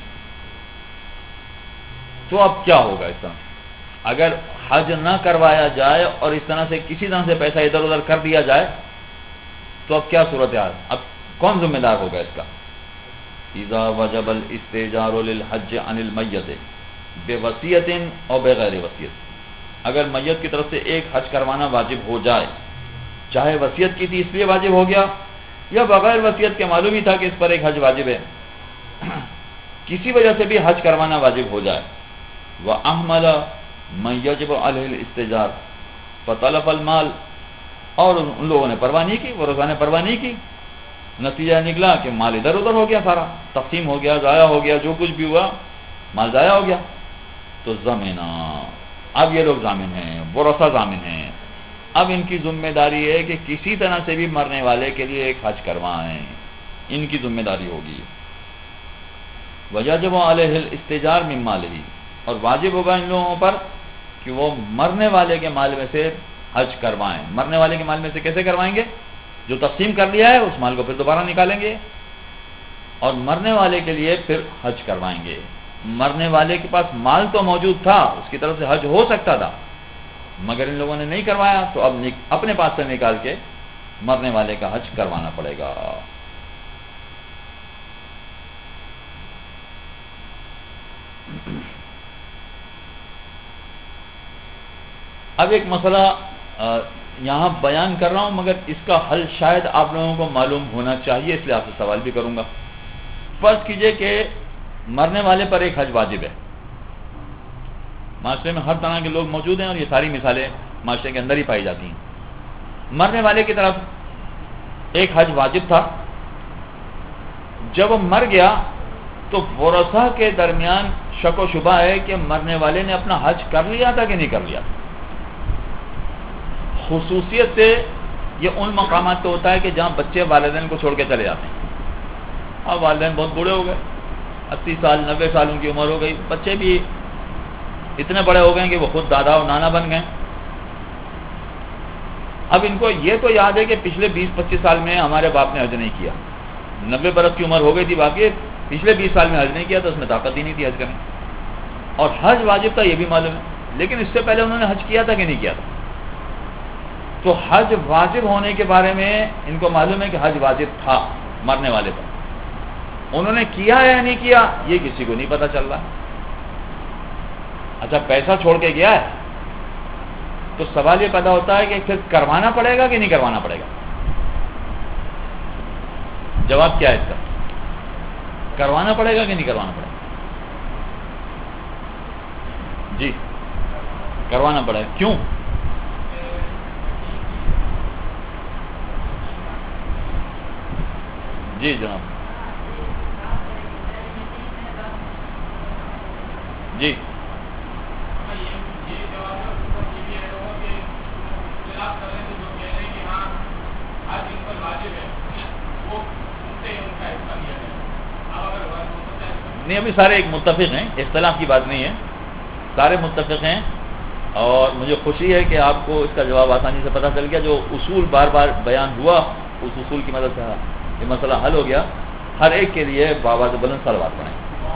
تو اب کیا ہوگا اس طرح؟ اگر حج نہ کروایا جائے اور اس طرح سے کسی طرح سے پیسہ ادھر ادھر کر دیا جائے تو اب کیا صورتحال؟ اب کون ذمہ دار ہوگا اس کا؟ اذا وجب الاستئجار للحج عن المیت بوصیت اور بغیر وصیت، اگر میت کی طرف سے ایک حج کروانا واجب ہو جائے، چاہے وصیت کی تھی اس لیے واجب ہو گیا یا بغیر وصیت کے معلوم ہی تھا کہ اس پر ایک حج واجب ہے، کسی وجہ سے بھی حج کروانا واجب ہو جائے، وَأَحْمَلَ مَنْ يَجِبُ عَلَيْهِ الْإِسْتِجَارَ فَطَلَفَ الْمَالِ، اور ان لوگوں نے پرواہ نہیں کی، ورثہ نے پرواہ نہیں کی، نتیجہ نکلا کہ مال ادھر ادھر ہو گیا، سارا تقسیم ہو گیا، ضائع ہو گیا، جو کچھ بھی ہوا مال ضائع ہو گیا، تو ضامنہ، اب یہ لوگ ضامن ہیں، ورثہ ضامن ہیں، اب ان کی ذمہ داری ہے کہ کسی طرح سے بھی مرنے والے کے لیے ایک حج کروائیں، ان کی ذمہ داری ہوگی۔ وَيَجِبُ عَلَيْهِ الْإِسْتِجَارُ مِنْ مَالِهِ، اور واجب ہوگا ان لوگوں پر کہ وہ مرنے والے کے مال میں سے حج کروائیں. مرنے والے کے مال میں سے کیسے کروائیں گے؟ جو تقسیم کر لیا ہے اس مال کو پھر دوبارہ نکالیں گے اور مرنے والے کے لیے پھر حج کروائیں گے. مرنے والے کے پاس مال تو موجود تھا، اس کی طرف سے حج ہو سکتا تھا، مگر ان لوگوں نے نہیں کروایا، تو اب اپنے پاس سے نکال کے مرنے والے کا حج کروانا پڑے گا. اب ایک مسئلہ یہاں بیان کر رہا ہوں، مگر اس کا حل شاید آپ لوگوں کو معلوم ہونا چاہیے، اس لیے آپ سے سوال بھی کروں گا. فرض کیجئے کہ مرنے والے پر ایک حج واجب ہے. معاشرے میں ہر طرح کے لوگ موجود ہیں اور یہ ساری مثالیں معاشرے کے اندر ہی پائی جاتی ہیں. مرنے والے کی طرف ایک حج واجب تھا، جب وہ مر گیا تو ورثہ کے درمیان شک و شبہ ہے کہ مرنے والے نے اپنا حج کر لیا تھا کہ نہیں کر لیا. خصوصیت سے یہ ان مقامات پہ ہوتا ہے کہ جہاں بچے والدین کو چھوڑ کے چلے جاتے ہیں. اب والدین بہت بوڑھے ہو گئے، اسی سال نوے سال ان کی عمر ہو گئی، بچے بھی اتنے بڑے ہو گئے کہ وہ خود دادا اور نانا بن گئے. اب ان کو یہ تو یاد ہے کہ پچھلے بیس پچیس سال میں ہمارے باپ نے حج نہیں کیا. نبے برس کی عمر ہو گئی تھی باقی پچھلے بیس سال میں حج نہیں کیا، تو اس میں طاقت ہی نہیں تھی حج کرنے. اور حج واجب تھا یہ بھی معلوم ہے، لیکن اس سے پہلے انہوں نے حج کیا تھا کہ نہیں کیا تھا. تو حج واجب ہونے کے بارے میں ان کو معلوم ہے کہ حج واجب تھا مرنے والے پر. انہوں نے کیا یا نہیں کیا یہ کسی کو نہیں پتا چل رہا. اچھا پیسہ چھوڑ کے گیا ہے تو سوال یہ پیدا ہوتا ہے کہ پھر کروانا پڑے گا کہ نہیں کروانا پڑے گا. جواب کیا ہے اس کا؟ کروانا پڑے گا کہ نہیں کروانا پڑے گا؟ جی کروانا پڑے گا. کیوں؟ جی جناب. جی نہیں ابھی سارے ایک متفق ہیں، اختلاف کی بات نہیں ہے، سارے متفق ہیں. اور مجھے خوشی ہے کہ آپ کو اس کا جواب آسانی سے پتہ چل گیا. جو اصول بار بار بیان ہوا اس اصول کی مدد سے یہ مسئلہ حل ہو گیا. ہر ایک کے لیے بابا سے بلند صلوات پڑھیں.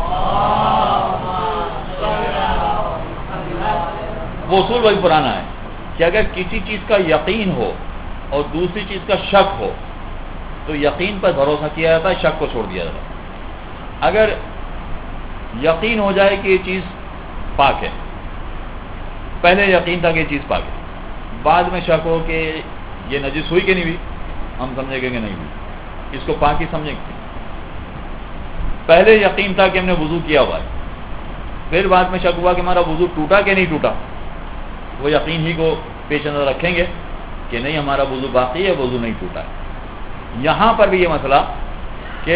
وہ اصول وہی پرانا ہے کہ اگر کسی چیز کا یقین ہو اور دوسری چیز کا شک ہو تو یقین پر بھروسہ کیا جاتا ہے، شک کو چھوڑ دیا جاتا ہے. اگر یقین ہو جائے کہ یہ چیز پاک ہے، پہلے یقین تھا کہ یہ چیز پاک ہے، بعد میں شک ہو کہ یہ نجس ہوئی کہ نہیں ہوئی، ہم سمجھیں گے کہ نہیں ہوئی، اس کو پاک ہی سمجھیں گے. پہلے یقین تھا کہ ہم نے وضو کیا ہوا ہے، پھر بعد میں شک ہوا کہ ہمارا وضو ٹوٹا کہ نہیں ٹوٹا، وہ یقین ہی کو پیش نظر رکھیں گے کہ نہیں ہمارا وضو باقی ہے، وضو نہیں ٹوٹا ہے. یہاں پر بھی یہ مسئلہ کہ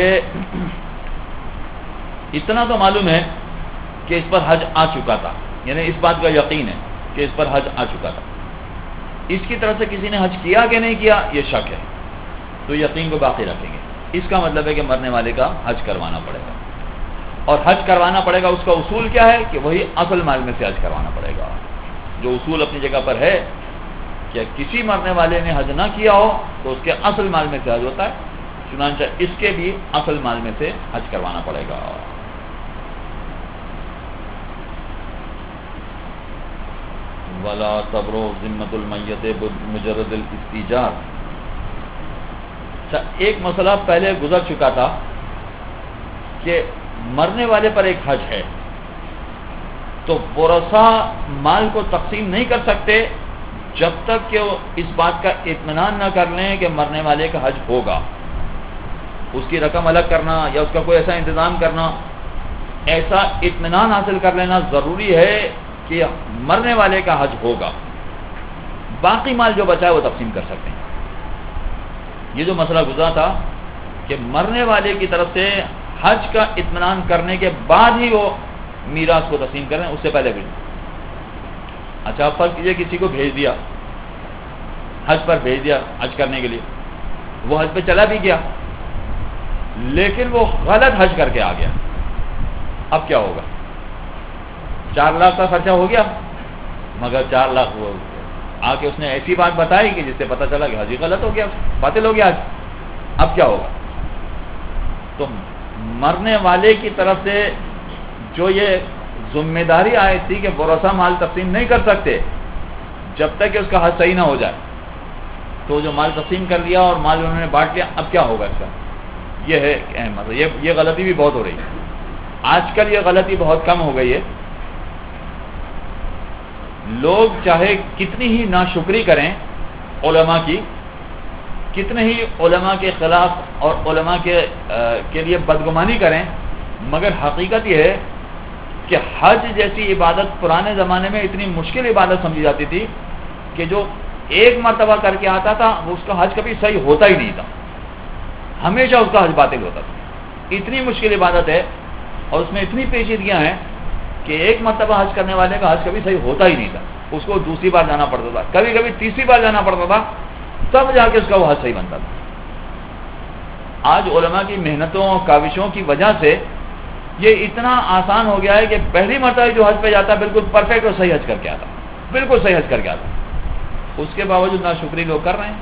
اتنا تو معلوم ہے کہ اس پر حج آ چکا تھا، یعنی اس بات کا یقین ہے کہ اس پر حج آ چکا تھا. اس کی طرف سے کسی نے حج کیا کہ نہیں کیا یہ شک ہے، تو یقین کو باقی رکھیں گے. اس کا مطلب ہے کہ مرنے والے کا حج کروانا پڑے گا. اور حج کروانا پڑے گا، اس کا اصول کیا ہے کہ وہی اصل مال میں سے حج کروانا پڑے گا. جو اصول اپنی جگہ پر ہے کہ کسی مرنے والے نے حج نہ کیا ہو تو اس کے اصل مال میں سے حج ہوتا ہے، چنانچہ اس کے بھی اصل مال میں سے حج کروانا پڑے گا. ولا تبرو ذمۃ المیت مجرد الاستیجار. اچھا ایک مسئلہ پہلے گزر چکا تھا کہ مرنے والے پر ایک حج ہے تو ورثہ مال کو تقسیم نہیں کر سکتے جب تک کہ وہ اس بات کا اطمینان نہ کر لیں کہ مرنے والے کا حج ہوگا. اس کی رقم الگ کرنا یا اس کا کوئی ایسا انتظام کرنا، ایسا اطمینان حاصل کر لینا ضروری ہے کہ مرنے والے کا حج ہوگا. باقی مال جو بچا ہے وہ تقسیم کر سکتے ہیں. یہ جو مسئلہ گزرا تھا کہ مرنے والے کی طرف سے حج کا اطمینان کرنے کے بعد ہی وہ میراث کو تقسیم کریں، اس سے پہلے بھی. اچھا فرض کیجیے کسی کو بھیج دیا، حج پر بھیج دیا حج کرنے کے لیے، وہ حج پہ چلا بھی گیا لیکن وہ غلط حج کر کے آ گیا. اب کیا ہوگا؟ چار لاکھ کا خرچہ ہو گیا، مگر چار لاکھ وہ آ کے اس نے ایسی بات بتائی کہ جس سے پتہ چلا کہ حج غلط ہو گیا، باطل ہو گیا حج. اب کیا ہوگا؟ تو مرنے والے کی طرف سے جو یہ ذمہ داری آئی تھی کہ ورثہ مال تقسیم نہیں کر سکتے جب تک کہ اس کا حج صحیح نہ ہو جائے، تو جو مال تقسیم کر لیا اور مال انہوں نے بانٹ لیا، اب کیا ہوگا اس کا؟ یہ ہے اہم مسئلہ. یہ یہ غلطی بھی بہت ہو رہی ہے آج کل. یہ غلطی بہت کم ہو گئی ہے. لوگ چاہے کتنی ہی ناشکری کریں علماء کی، کتنے ہی علماء کے خلاف اور علماء کے کے لیے بدگمانی کریں، مگر حقیقت یہ ہے کہ حج جیسی عبادت پرانے زمانے میں اتنی مشکل عبادت سمجھی جاتی تھی کہ جو ایک مرتبہ کر کے آتا تھا اس کا حج کبھی صحیح ہوتا ہی نہیں تھا، ہمیشہ اس کا حج باطل ہوتا تھا. اتنی مشکل عبادت ہے اور اس میں اتنی پیچیدگیاں ہیں کہ ایک مرتبہ حج کرنے والے کا حج کبھی صحیح ہوتا ہی نہیں تھا، اس کو دوسری بار جانا پڑتا تھا، کبھی کبھی تیسری بار جانا پڑتا تھا، تب جا کے اس کا وہ حج صحیح بنتا تھا. آج علماء کی محنتوں اور کاوشوں کی وجہ سے یہ اتنا آسان ہو گیا ہے کہ پہلی مرتبہ جو حج پہ جاتا ہے بالکل پرفیکٹ اور صحیح حج کر کے آتا، بالکل صحیح حج کر کے آتا. اس کے باوجود ناشکری لوگ کر رہے ہیں.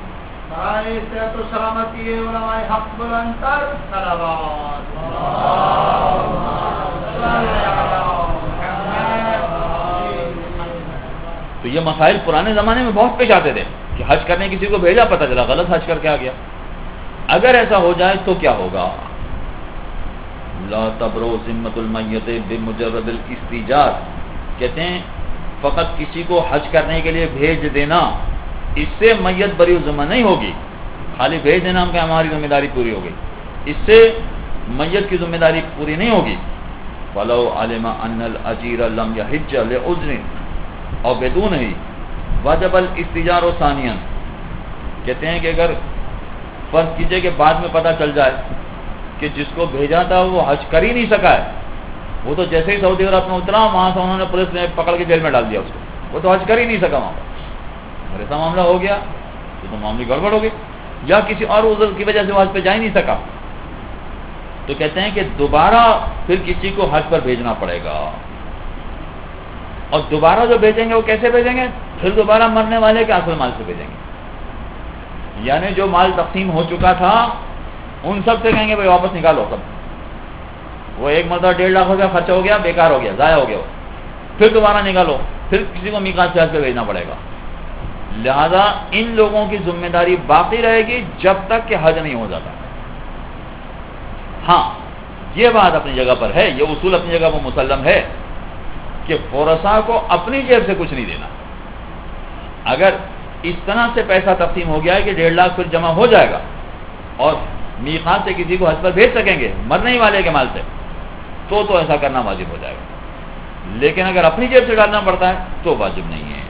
تو یہ مسائل پرانے زمانے میں بہت پیش آتے تھے کہ حج کرنے کسی کو بھیجا، پتہ چلا غلط حج کر کے آ گیا. اگر ایسا ہو جائے تو کیا ہوگا؟ لا تبرو ذمۃ المیت بمجرد الاستیجار، کہتے ہیں فقط کسی کو حج کرنے کے لیے بھیج دینا اس سے میت بری ذمہ نہیں ہوگی. خالی بھیج دینا ہم کہ ہماری ذمہ داری پوری ہو گئی، اس سے میت کی ذمہ داری پوری نہیں ہوگی. ولو علم ان الاجیر لم يحج لعذر اور بدون ہی وجب الاستجار ثانیا، کہتے ہیں کہ اگر فرض کیجئے کہ بعد میں پتہ چل جائے کہ جس کو بھیجا تھا وہ حج کر ہی نہیں سکا ہے، وہ تو جیسے ہی سعودی عرب میں اترا وہاں سے انہوں نے پولیس نے پکڑ کے جیل میں ڈال دیا اس کو، وہ تو حج کر ہی نہیں سکا وہاں پر. اگر ایسا معاملہ ہو گیا تو تو معاملے گڑبڑ ہو گئی، یا کسی اور عذر کی وجہ سے وہ حج پہ جا ہی نہیں سکا، تو کہتے ہیں کہ دوبارہ پھر کسی کو حج پر بھیجنا پڑے گا. اور دوبارہ جو بھیجیں گے وہ کیسے بھیجیں گے؟ پھر دوبارہ مرنے والے کے اصل مال سے بھیجیں گے. یعنی جو مال تقسیم ہو چکا تھا ان سب سے کہیں گے بھائی واپس نکالو سب. وہ ایک مرتبہ ڈیڑھ لاکھ ہو گیا، خرچہ ہو گیا، بیکار ہو گیا، ضائع ہو گیا، پھر دوبارہ نکالو، پھر کسی کو میقات سے حج پہ بھیجنا پڑے گا. لہذا ان لوگوں کی ذمہ داری باقی رہے گی جب تک کہ حج نہیں ہو جاتا. ہاں یہ بات اپنی جگہ پر ہے، یہ اصول اپنی جگہ پر مسلم ہے کہ ورثاء کو اپنی جیب سے کچھ نہیں دینا. اگر اس طرح سے پیسہ تقسیم ہو گیا ہے کہ ڈیڑھ لاکھ پھر جمع ہو جائے گا اور میقات سے کسی کو حج پر بھیج سکیں گے مرنے ہی والے کے مال سے، تو تو ایسا کرنا واجب ہو جائے گا. لیکن اگر اپنی جیب سے ڈالنا پڑتا ہے تو واجب نہیں ہے.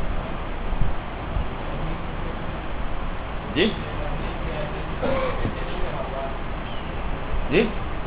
جی جی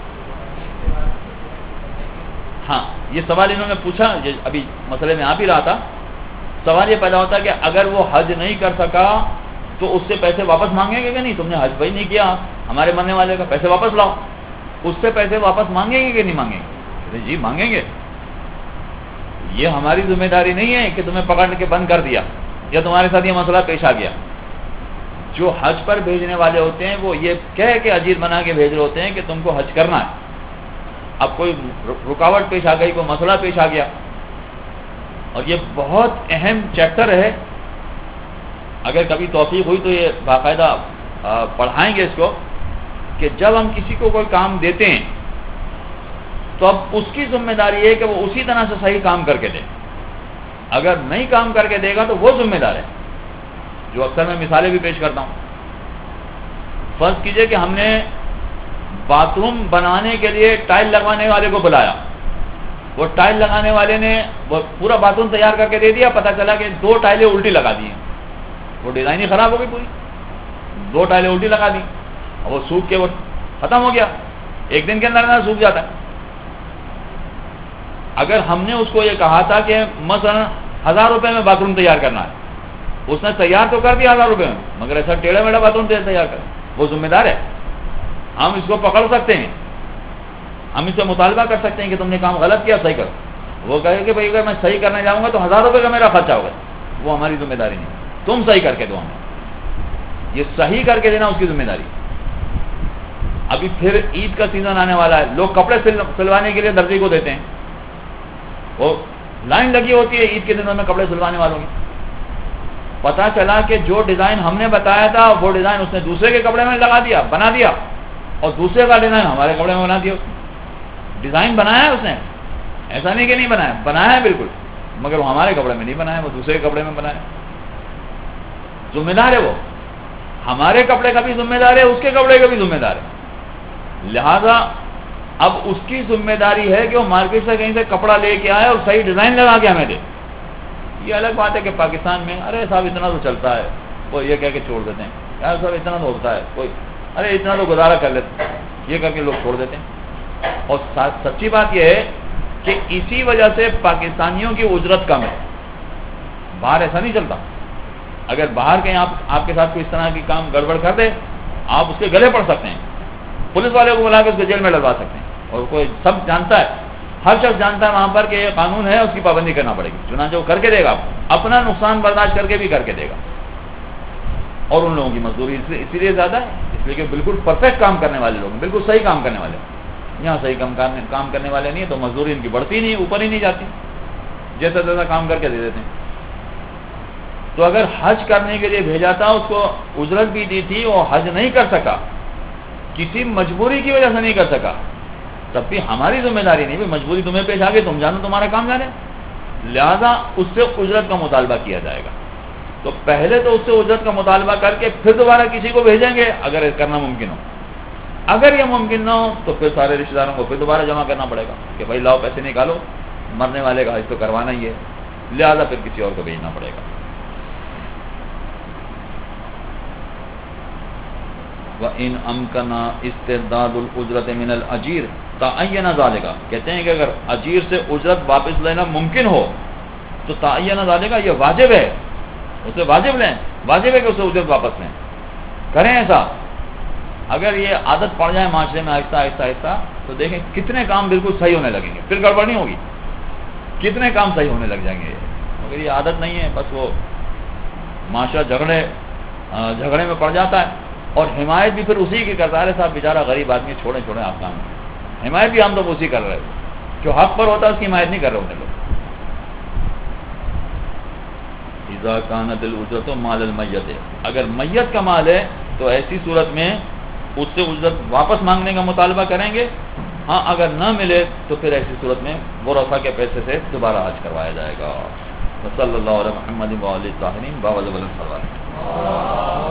ہاں یہ سوال انہوں نے پوچھا، ابھی مسئلے میں آ بھی رہا تھا. سوال یہ پیدا ہوتا ہے کہ اگر وہ حج نہیں کر سکا تو اس سے پیسے واپس مانگیں گے کہ نہیں؟ تم نے حج بھائی نہیں کیا، ہمارے مرنے والے کا پیسے واپس لاؤ. اس سے پیسے واپس مانگیں گے کہ نہیں مانگیں گے؟ جی مانگیں گے. یہ ہماری ذمہ داری نہیں ہے کہ تمہیں پکڑ کے بند کر دیا یا تمہارے ساتھ یہ مسئلہ پیش آ گیا. جو حج پر بھیجنے والے ہوتے ہیں وہ یہ کہہ کے اجیر بنا کے بھیج رہے ہوتے ہیں کہ تم کو حج کرنا ہے. اب کوئی رکاوٹ پیش آ گئی، کوئی مسئلہ پیش آ گیا، اور یہ بہت اہم چیپٹر ہے. اگر کبھی توفیق ہوئی تو یہ باقاعدہ پڑھائیں گے اس کو کہ جب ہم کسی کو کوئی کام دیتے ہیں تو اب اس کی ذمہ داری ہے کہ وہ اسی طرح سے صحیح کام کر کے دے. اگر نہیں کام کر کے دے گا تو وہ ذمہ دار ہے. جو اکثر میں مثالیں بھی پیش کرتا ہوں. فرض کیجئے کہ ہم نے باتھ روم بنانے کے لیے ٹائل لگوانے والے کو بلایا، وہ ٹائل لگانے والے نے وہ پورا باتھ روم تیار کر کے دے دیا، پتہ چلا کہ دو ٹائلیں الٹی لگا دی ہیں، وہ ڈیزائن ہی خراب ہو گئی پوری. دو ٹائلیں الٹی لگا دی اور وہ سوکھ کے وہ ختم ہو گیا، ایک دن کے اندر اندر سوکھ جاتا ہے. اگر ہم نے اس کو یہ کہا تھا کہ مثلا ہزار روپے میں باتھ روم تیار کرنا ہے، اس نے تیار تو کر دیا ہزار روپے میں، مگر ایسا ٹیڑھا میڑھا باتھ روم تیار کر، وہ ذمہ دار ہے. ہم اس کو پکڑ سکتے ہیں، ہم اس سے مطالبہ کر سکتے ہیں کہ تم نے کام غلط کیا، صحیح کرو. وہ کہے کہ بھائی اگر میں صحیح کرنے جاؤں گا تو ہزار روپے کا میرا خرچہ ہوگا، وہ ہماری ذمہ داری نہیں، تم صحیح کر کے دو ہمیں. یہ صحیح کر کے دینا اس کی ذمہ داری. ابھی پھر عید کا سیزن آنے والا ہے، لوگ کپڑے سلوانے کے لیے درزی کو دیتے ہیں، وہ لائن لگی ہوتی ہے عید کے دنوں میں کپڑے سلوانے والوں کی. پتا چلا کہ جو ڈیزائن ہم نے بتایا تھا وہ ڈیزائن اس نے دوسرے کے کپڑے میں لگا دیا، بنا دیا، اور دوسرے کا ڈیزائن ہمارے کپڑے میں بنا دیا. اس نے ڈیزائن بنایا ہے، اس نے ایسا نہیں کہ نہیں بنایا، بنایا ہے بالکل، مگر وہ ہمارے کپڑے میں نہیں بنایا، وہ دوسرے کے کپڑے میں بنایا. ذمہ دار ہے وہ، ہمارے کپڑے کا بھی ذمہ دار ہے، اس کے کپڑے کا بھی ذمہ دار ہے. لہذا اب اس کی ذمہ داری ہے کہ وہ مارکیٹ سے کہیں سے کپڑا لے کے آئے اور صحیح ڈیزائن لگا کے ہمیں دے. یہ الگ بات ہے کہ پاکستان میں ارے صاحب اتنا تو چلتا ہے، وہ یہ کہہ کے چھوڑ دیتے ہیں، یار صاحب اتنا تو ہوتا ہے، کوئی ارے اتنا تو گزارا کر لیتے ہیں، یہ کر کے لوگ چھوڑ دیتے ہیں. اور سچی بات یہ ہے کہ اسی وجہ سے پاکستانیوں کی اجرت کم ہے. باہر ایسا نہیں چلتا. اگر باہر کہیں آپ آپ کے ساتھ کوئی اس طرح کی کام گڑبڑ کر دے، آپ اس کے گلے پڑ سکتے ہیں، پولیس والے کو بلا کے اس کو جیل میں ڈلوا سکتے ہیں. اور کوئی سب جانتا ہے، ہر شخص جانتا ہے وہاں پر کہ یہ قانون ہے، اس کی پابندی کرنا پڑے گی. چنانچہ وہ کر کے دے گا، اپنا نقصان برداشت کر کے بھی کر کے دے گا. اور ان لوگوں کی مزدوری اسی لیے زیادہ ہے، اس لیے کہ بالکل پرفیکٹ کام کرنے والے لوگ ہیں، بالکل صحیح کام کرنے والے. یہاں صحیح کام کرنے کام کرنے والے نہیں ہیں تو مزدوری ان کی بڑھتی نہیں، اوپر ہی نہیں جاتی، جیسا جیسا کام کر کے دے دیتے ہیں. تو اگر حج کرنے کے لیے بھیجا تھا، اس کو اجرت بھی دی تھی، وہ حج نہیں کر سکا، کسی مجبوری کی وجہ سے نہیں کر سکا، تب بھی ہماری ذمہ داری نہیں، مجبوری تمہیں پیش آ گئی، تم جانو تمہارا کام جانے. لہذا اس سے اجرت کا مطالبہ کیا جائے گا. تو پہلے تو اس سے اجرت کا مطالبہ کر کے پھر دوبارہ کسی کو بھیجیں گے اگر کرنا ممکن ہو. اگر یہ ممکن نہ ہو تو پھر سارے رشتہ داروں کو پھر دوبارہ جمع کرنا پڑے گا کہ بھائی لاؤ پیسے نکالو، مرنے والے کا حج تو کروانا ہی ہے، لہذا پھر کسی اور کو بھیجنا پڑے گا. وَإِنْ أَمْكَنَ اسْتِرْدَادُ الْأُجْرَةِ مِنَ الْأَجِيرِ تَعَيَّنَ ذَلِكَ. کہتے ہیں کہ اگر اجیر سے اجرت واپس لینا ممکن ہو تو تعین ذالک، یہ واجب ہے، اسے واجب لیں، واجب ہے کہ اسے اجرت واپس لیں. کریں ایسا. اگر یہ عادت پڑ جائے معاشرے میں آہستہ آہستہ آہستہ تو دیکھیں کتنے کام بالکل صحیح ہونے لگیں گے، پھر گڑبڑ نہیں ہوگی، کتنے کام صحیح ہونے لگ جائیں گے. مگر یہ عادت نہیں ہے، بس وہ معاشرہ جھگڑے جھگڑے میں پڑ جاتا ہے. اور حمایت بھی پھر اسی کی کرتا ہے. صاحب بیچارہ غریب آدمی، چھوڑیں چھوڑیں آپ کام، حمایت بھی ہم تو اسی کر رہے ہیں، جو حق پر ہوتا ہے اس کی حمایت نہیں کر رہے ہوتے لوگ. اذا كانت الاجرۃ مال المیت، اگر میت کا مال ہے تو ایسی صورت میں اس سے اجرت واپس مانگنے کا مطالبہ کریں گے. ہاں اگر نہ ملے تو پھر ایسی صورت میں ورثہ کے پیسے سے دوبارہ حج کروایا جائے گا. صلی اللہ علیہ محمد و علیہ الطاہرین.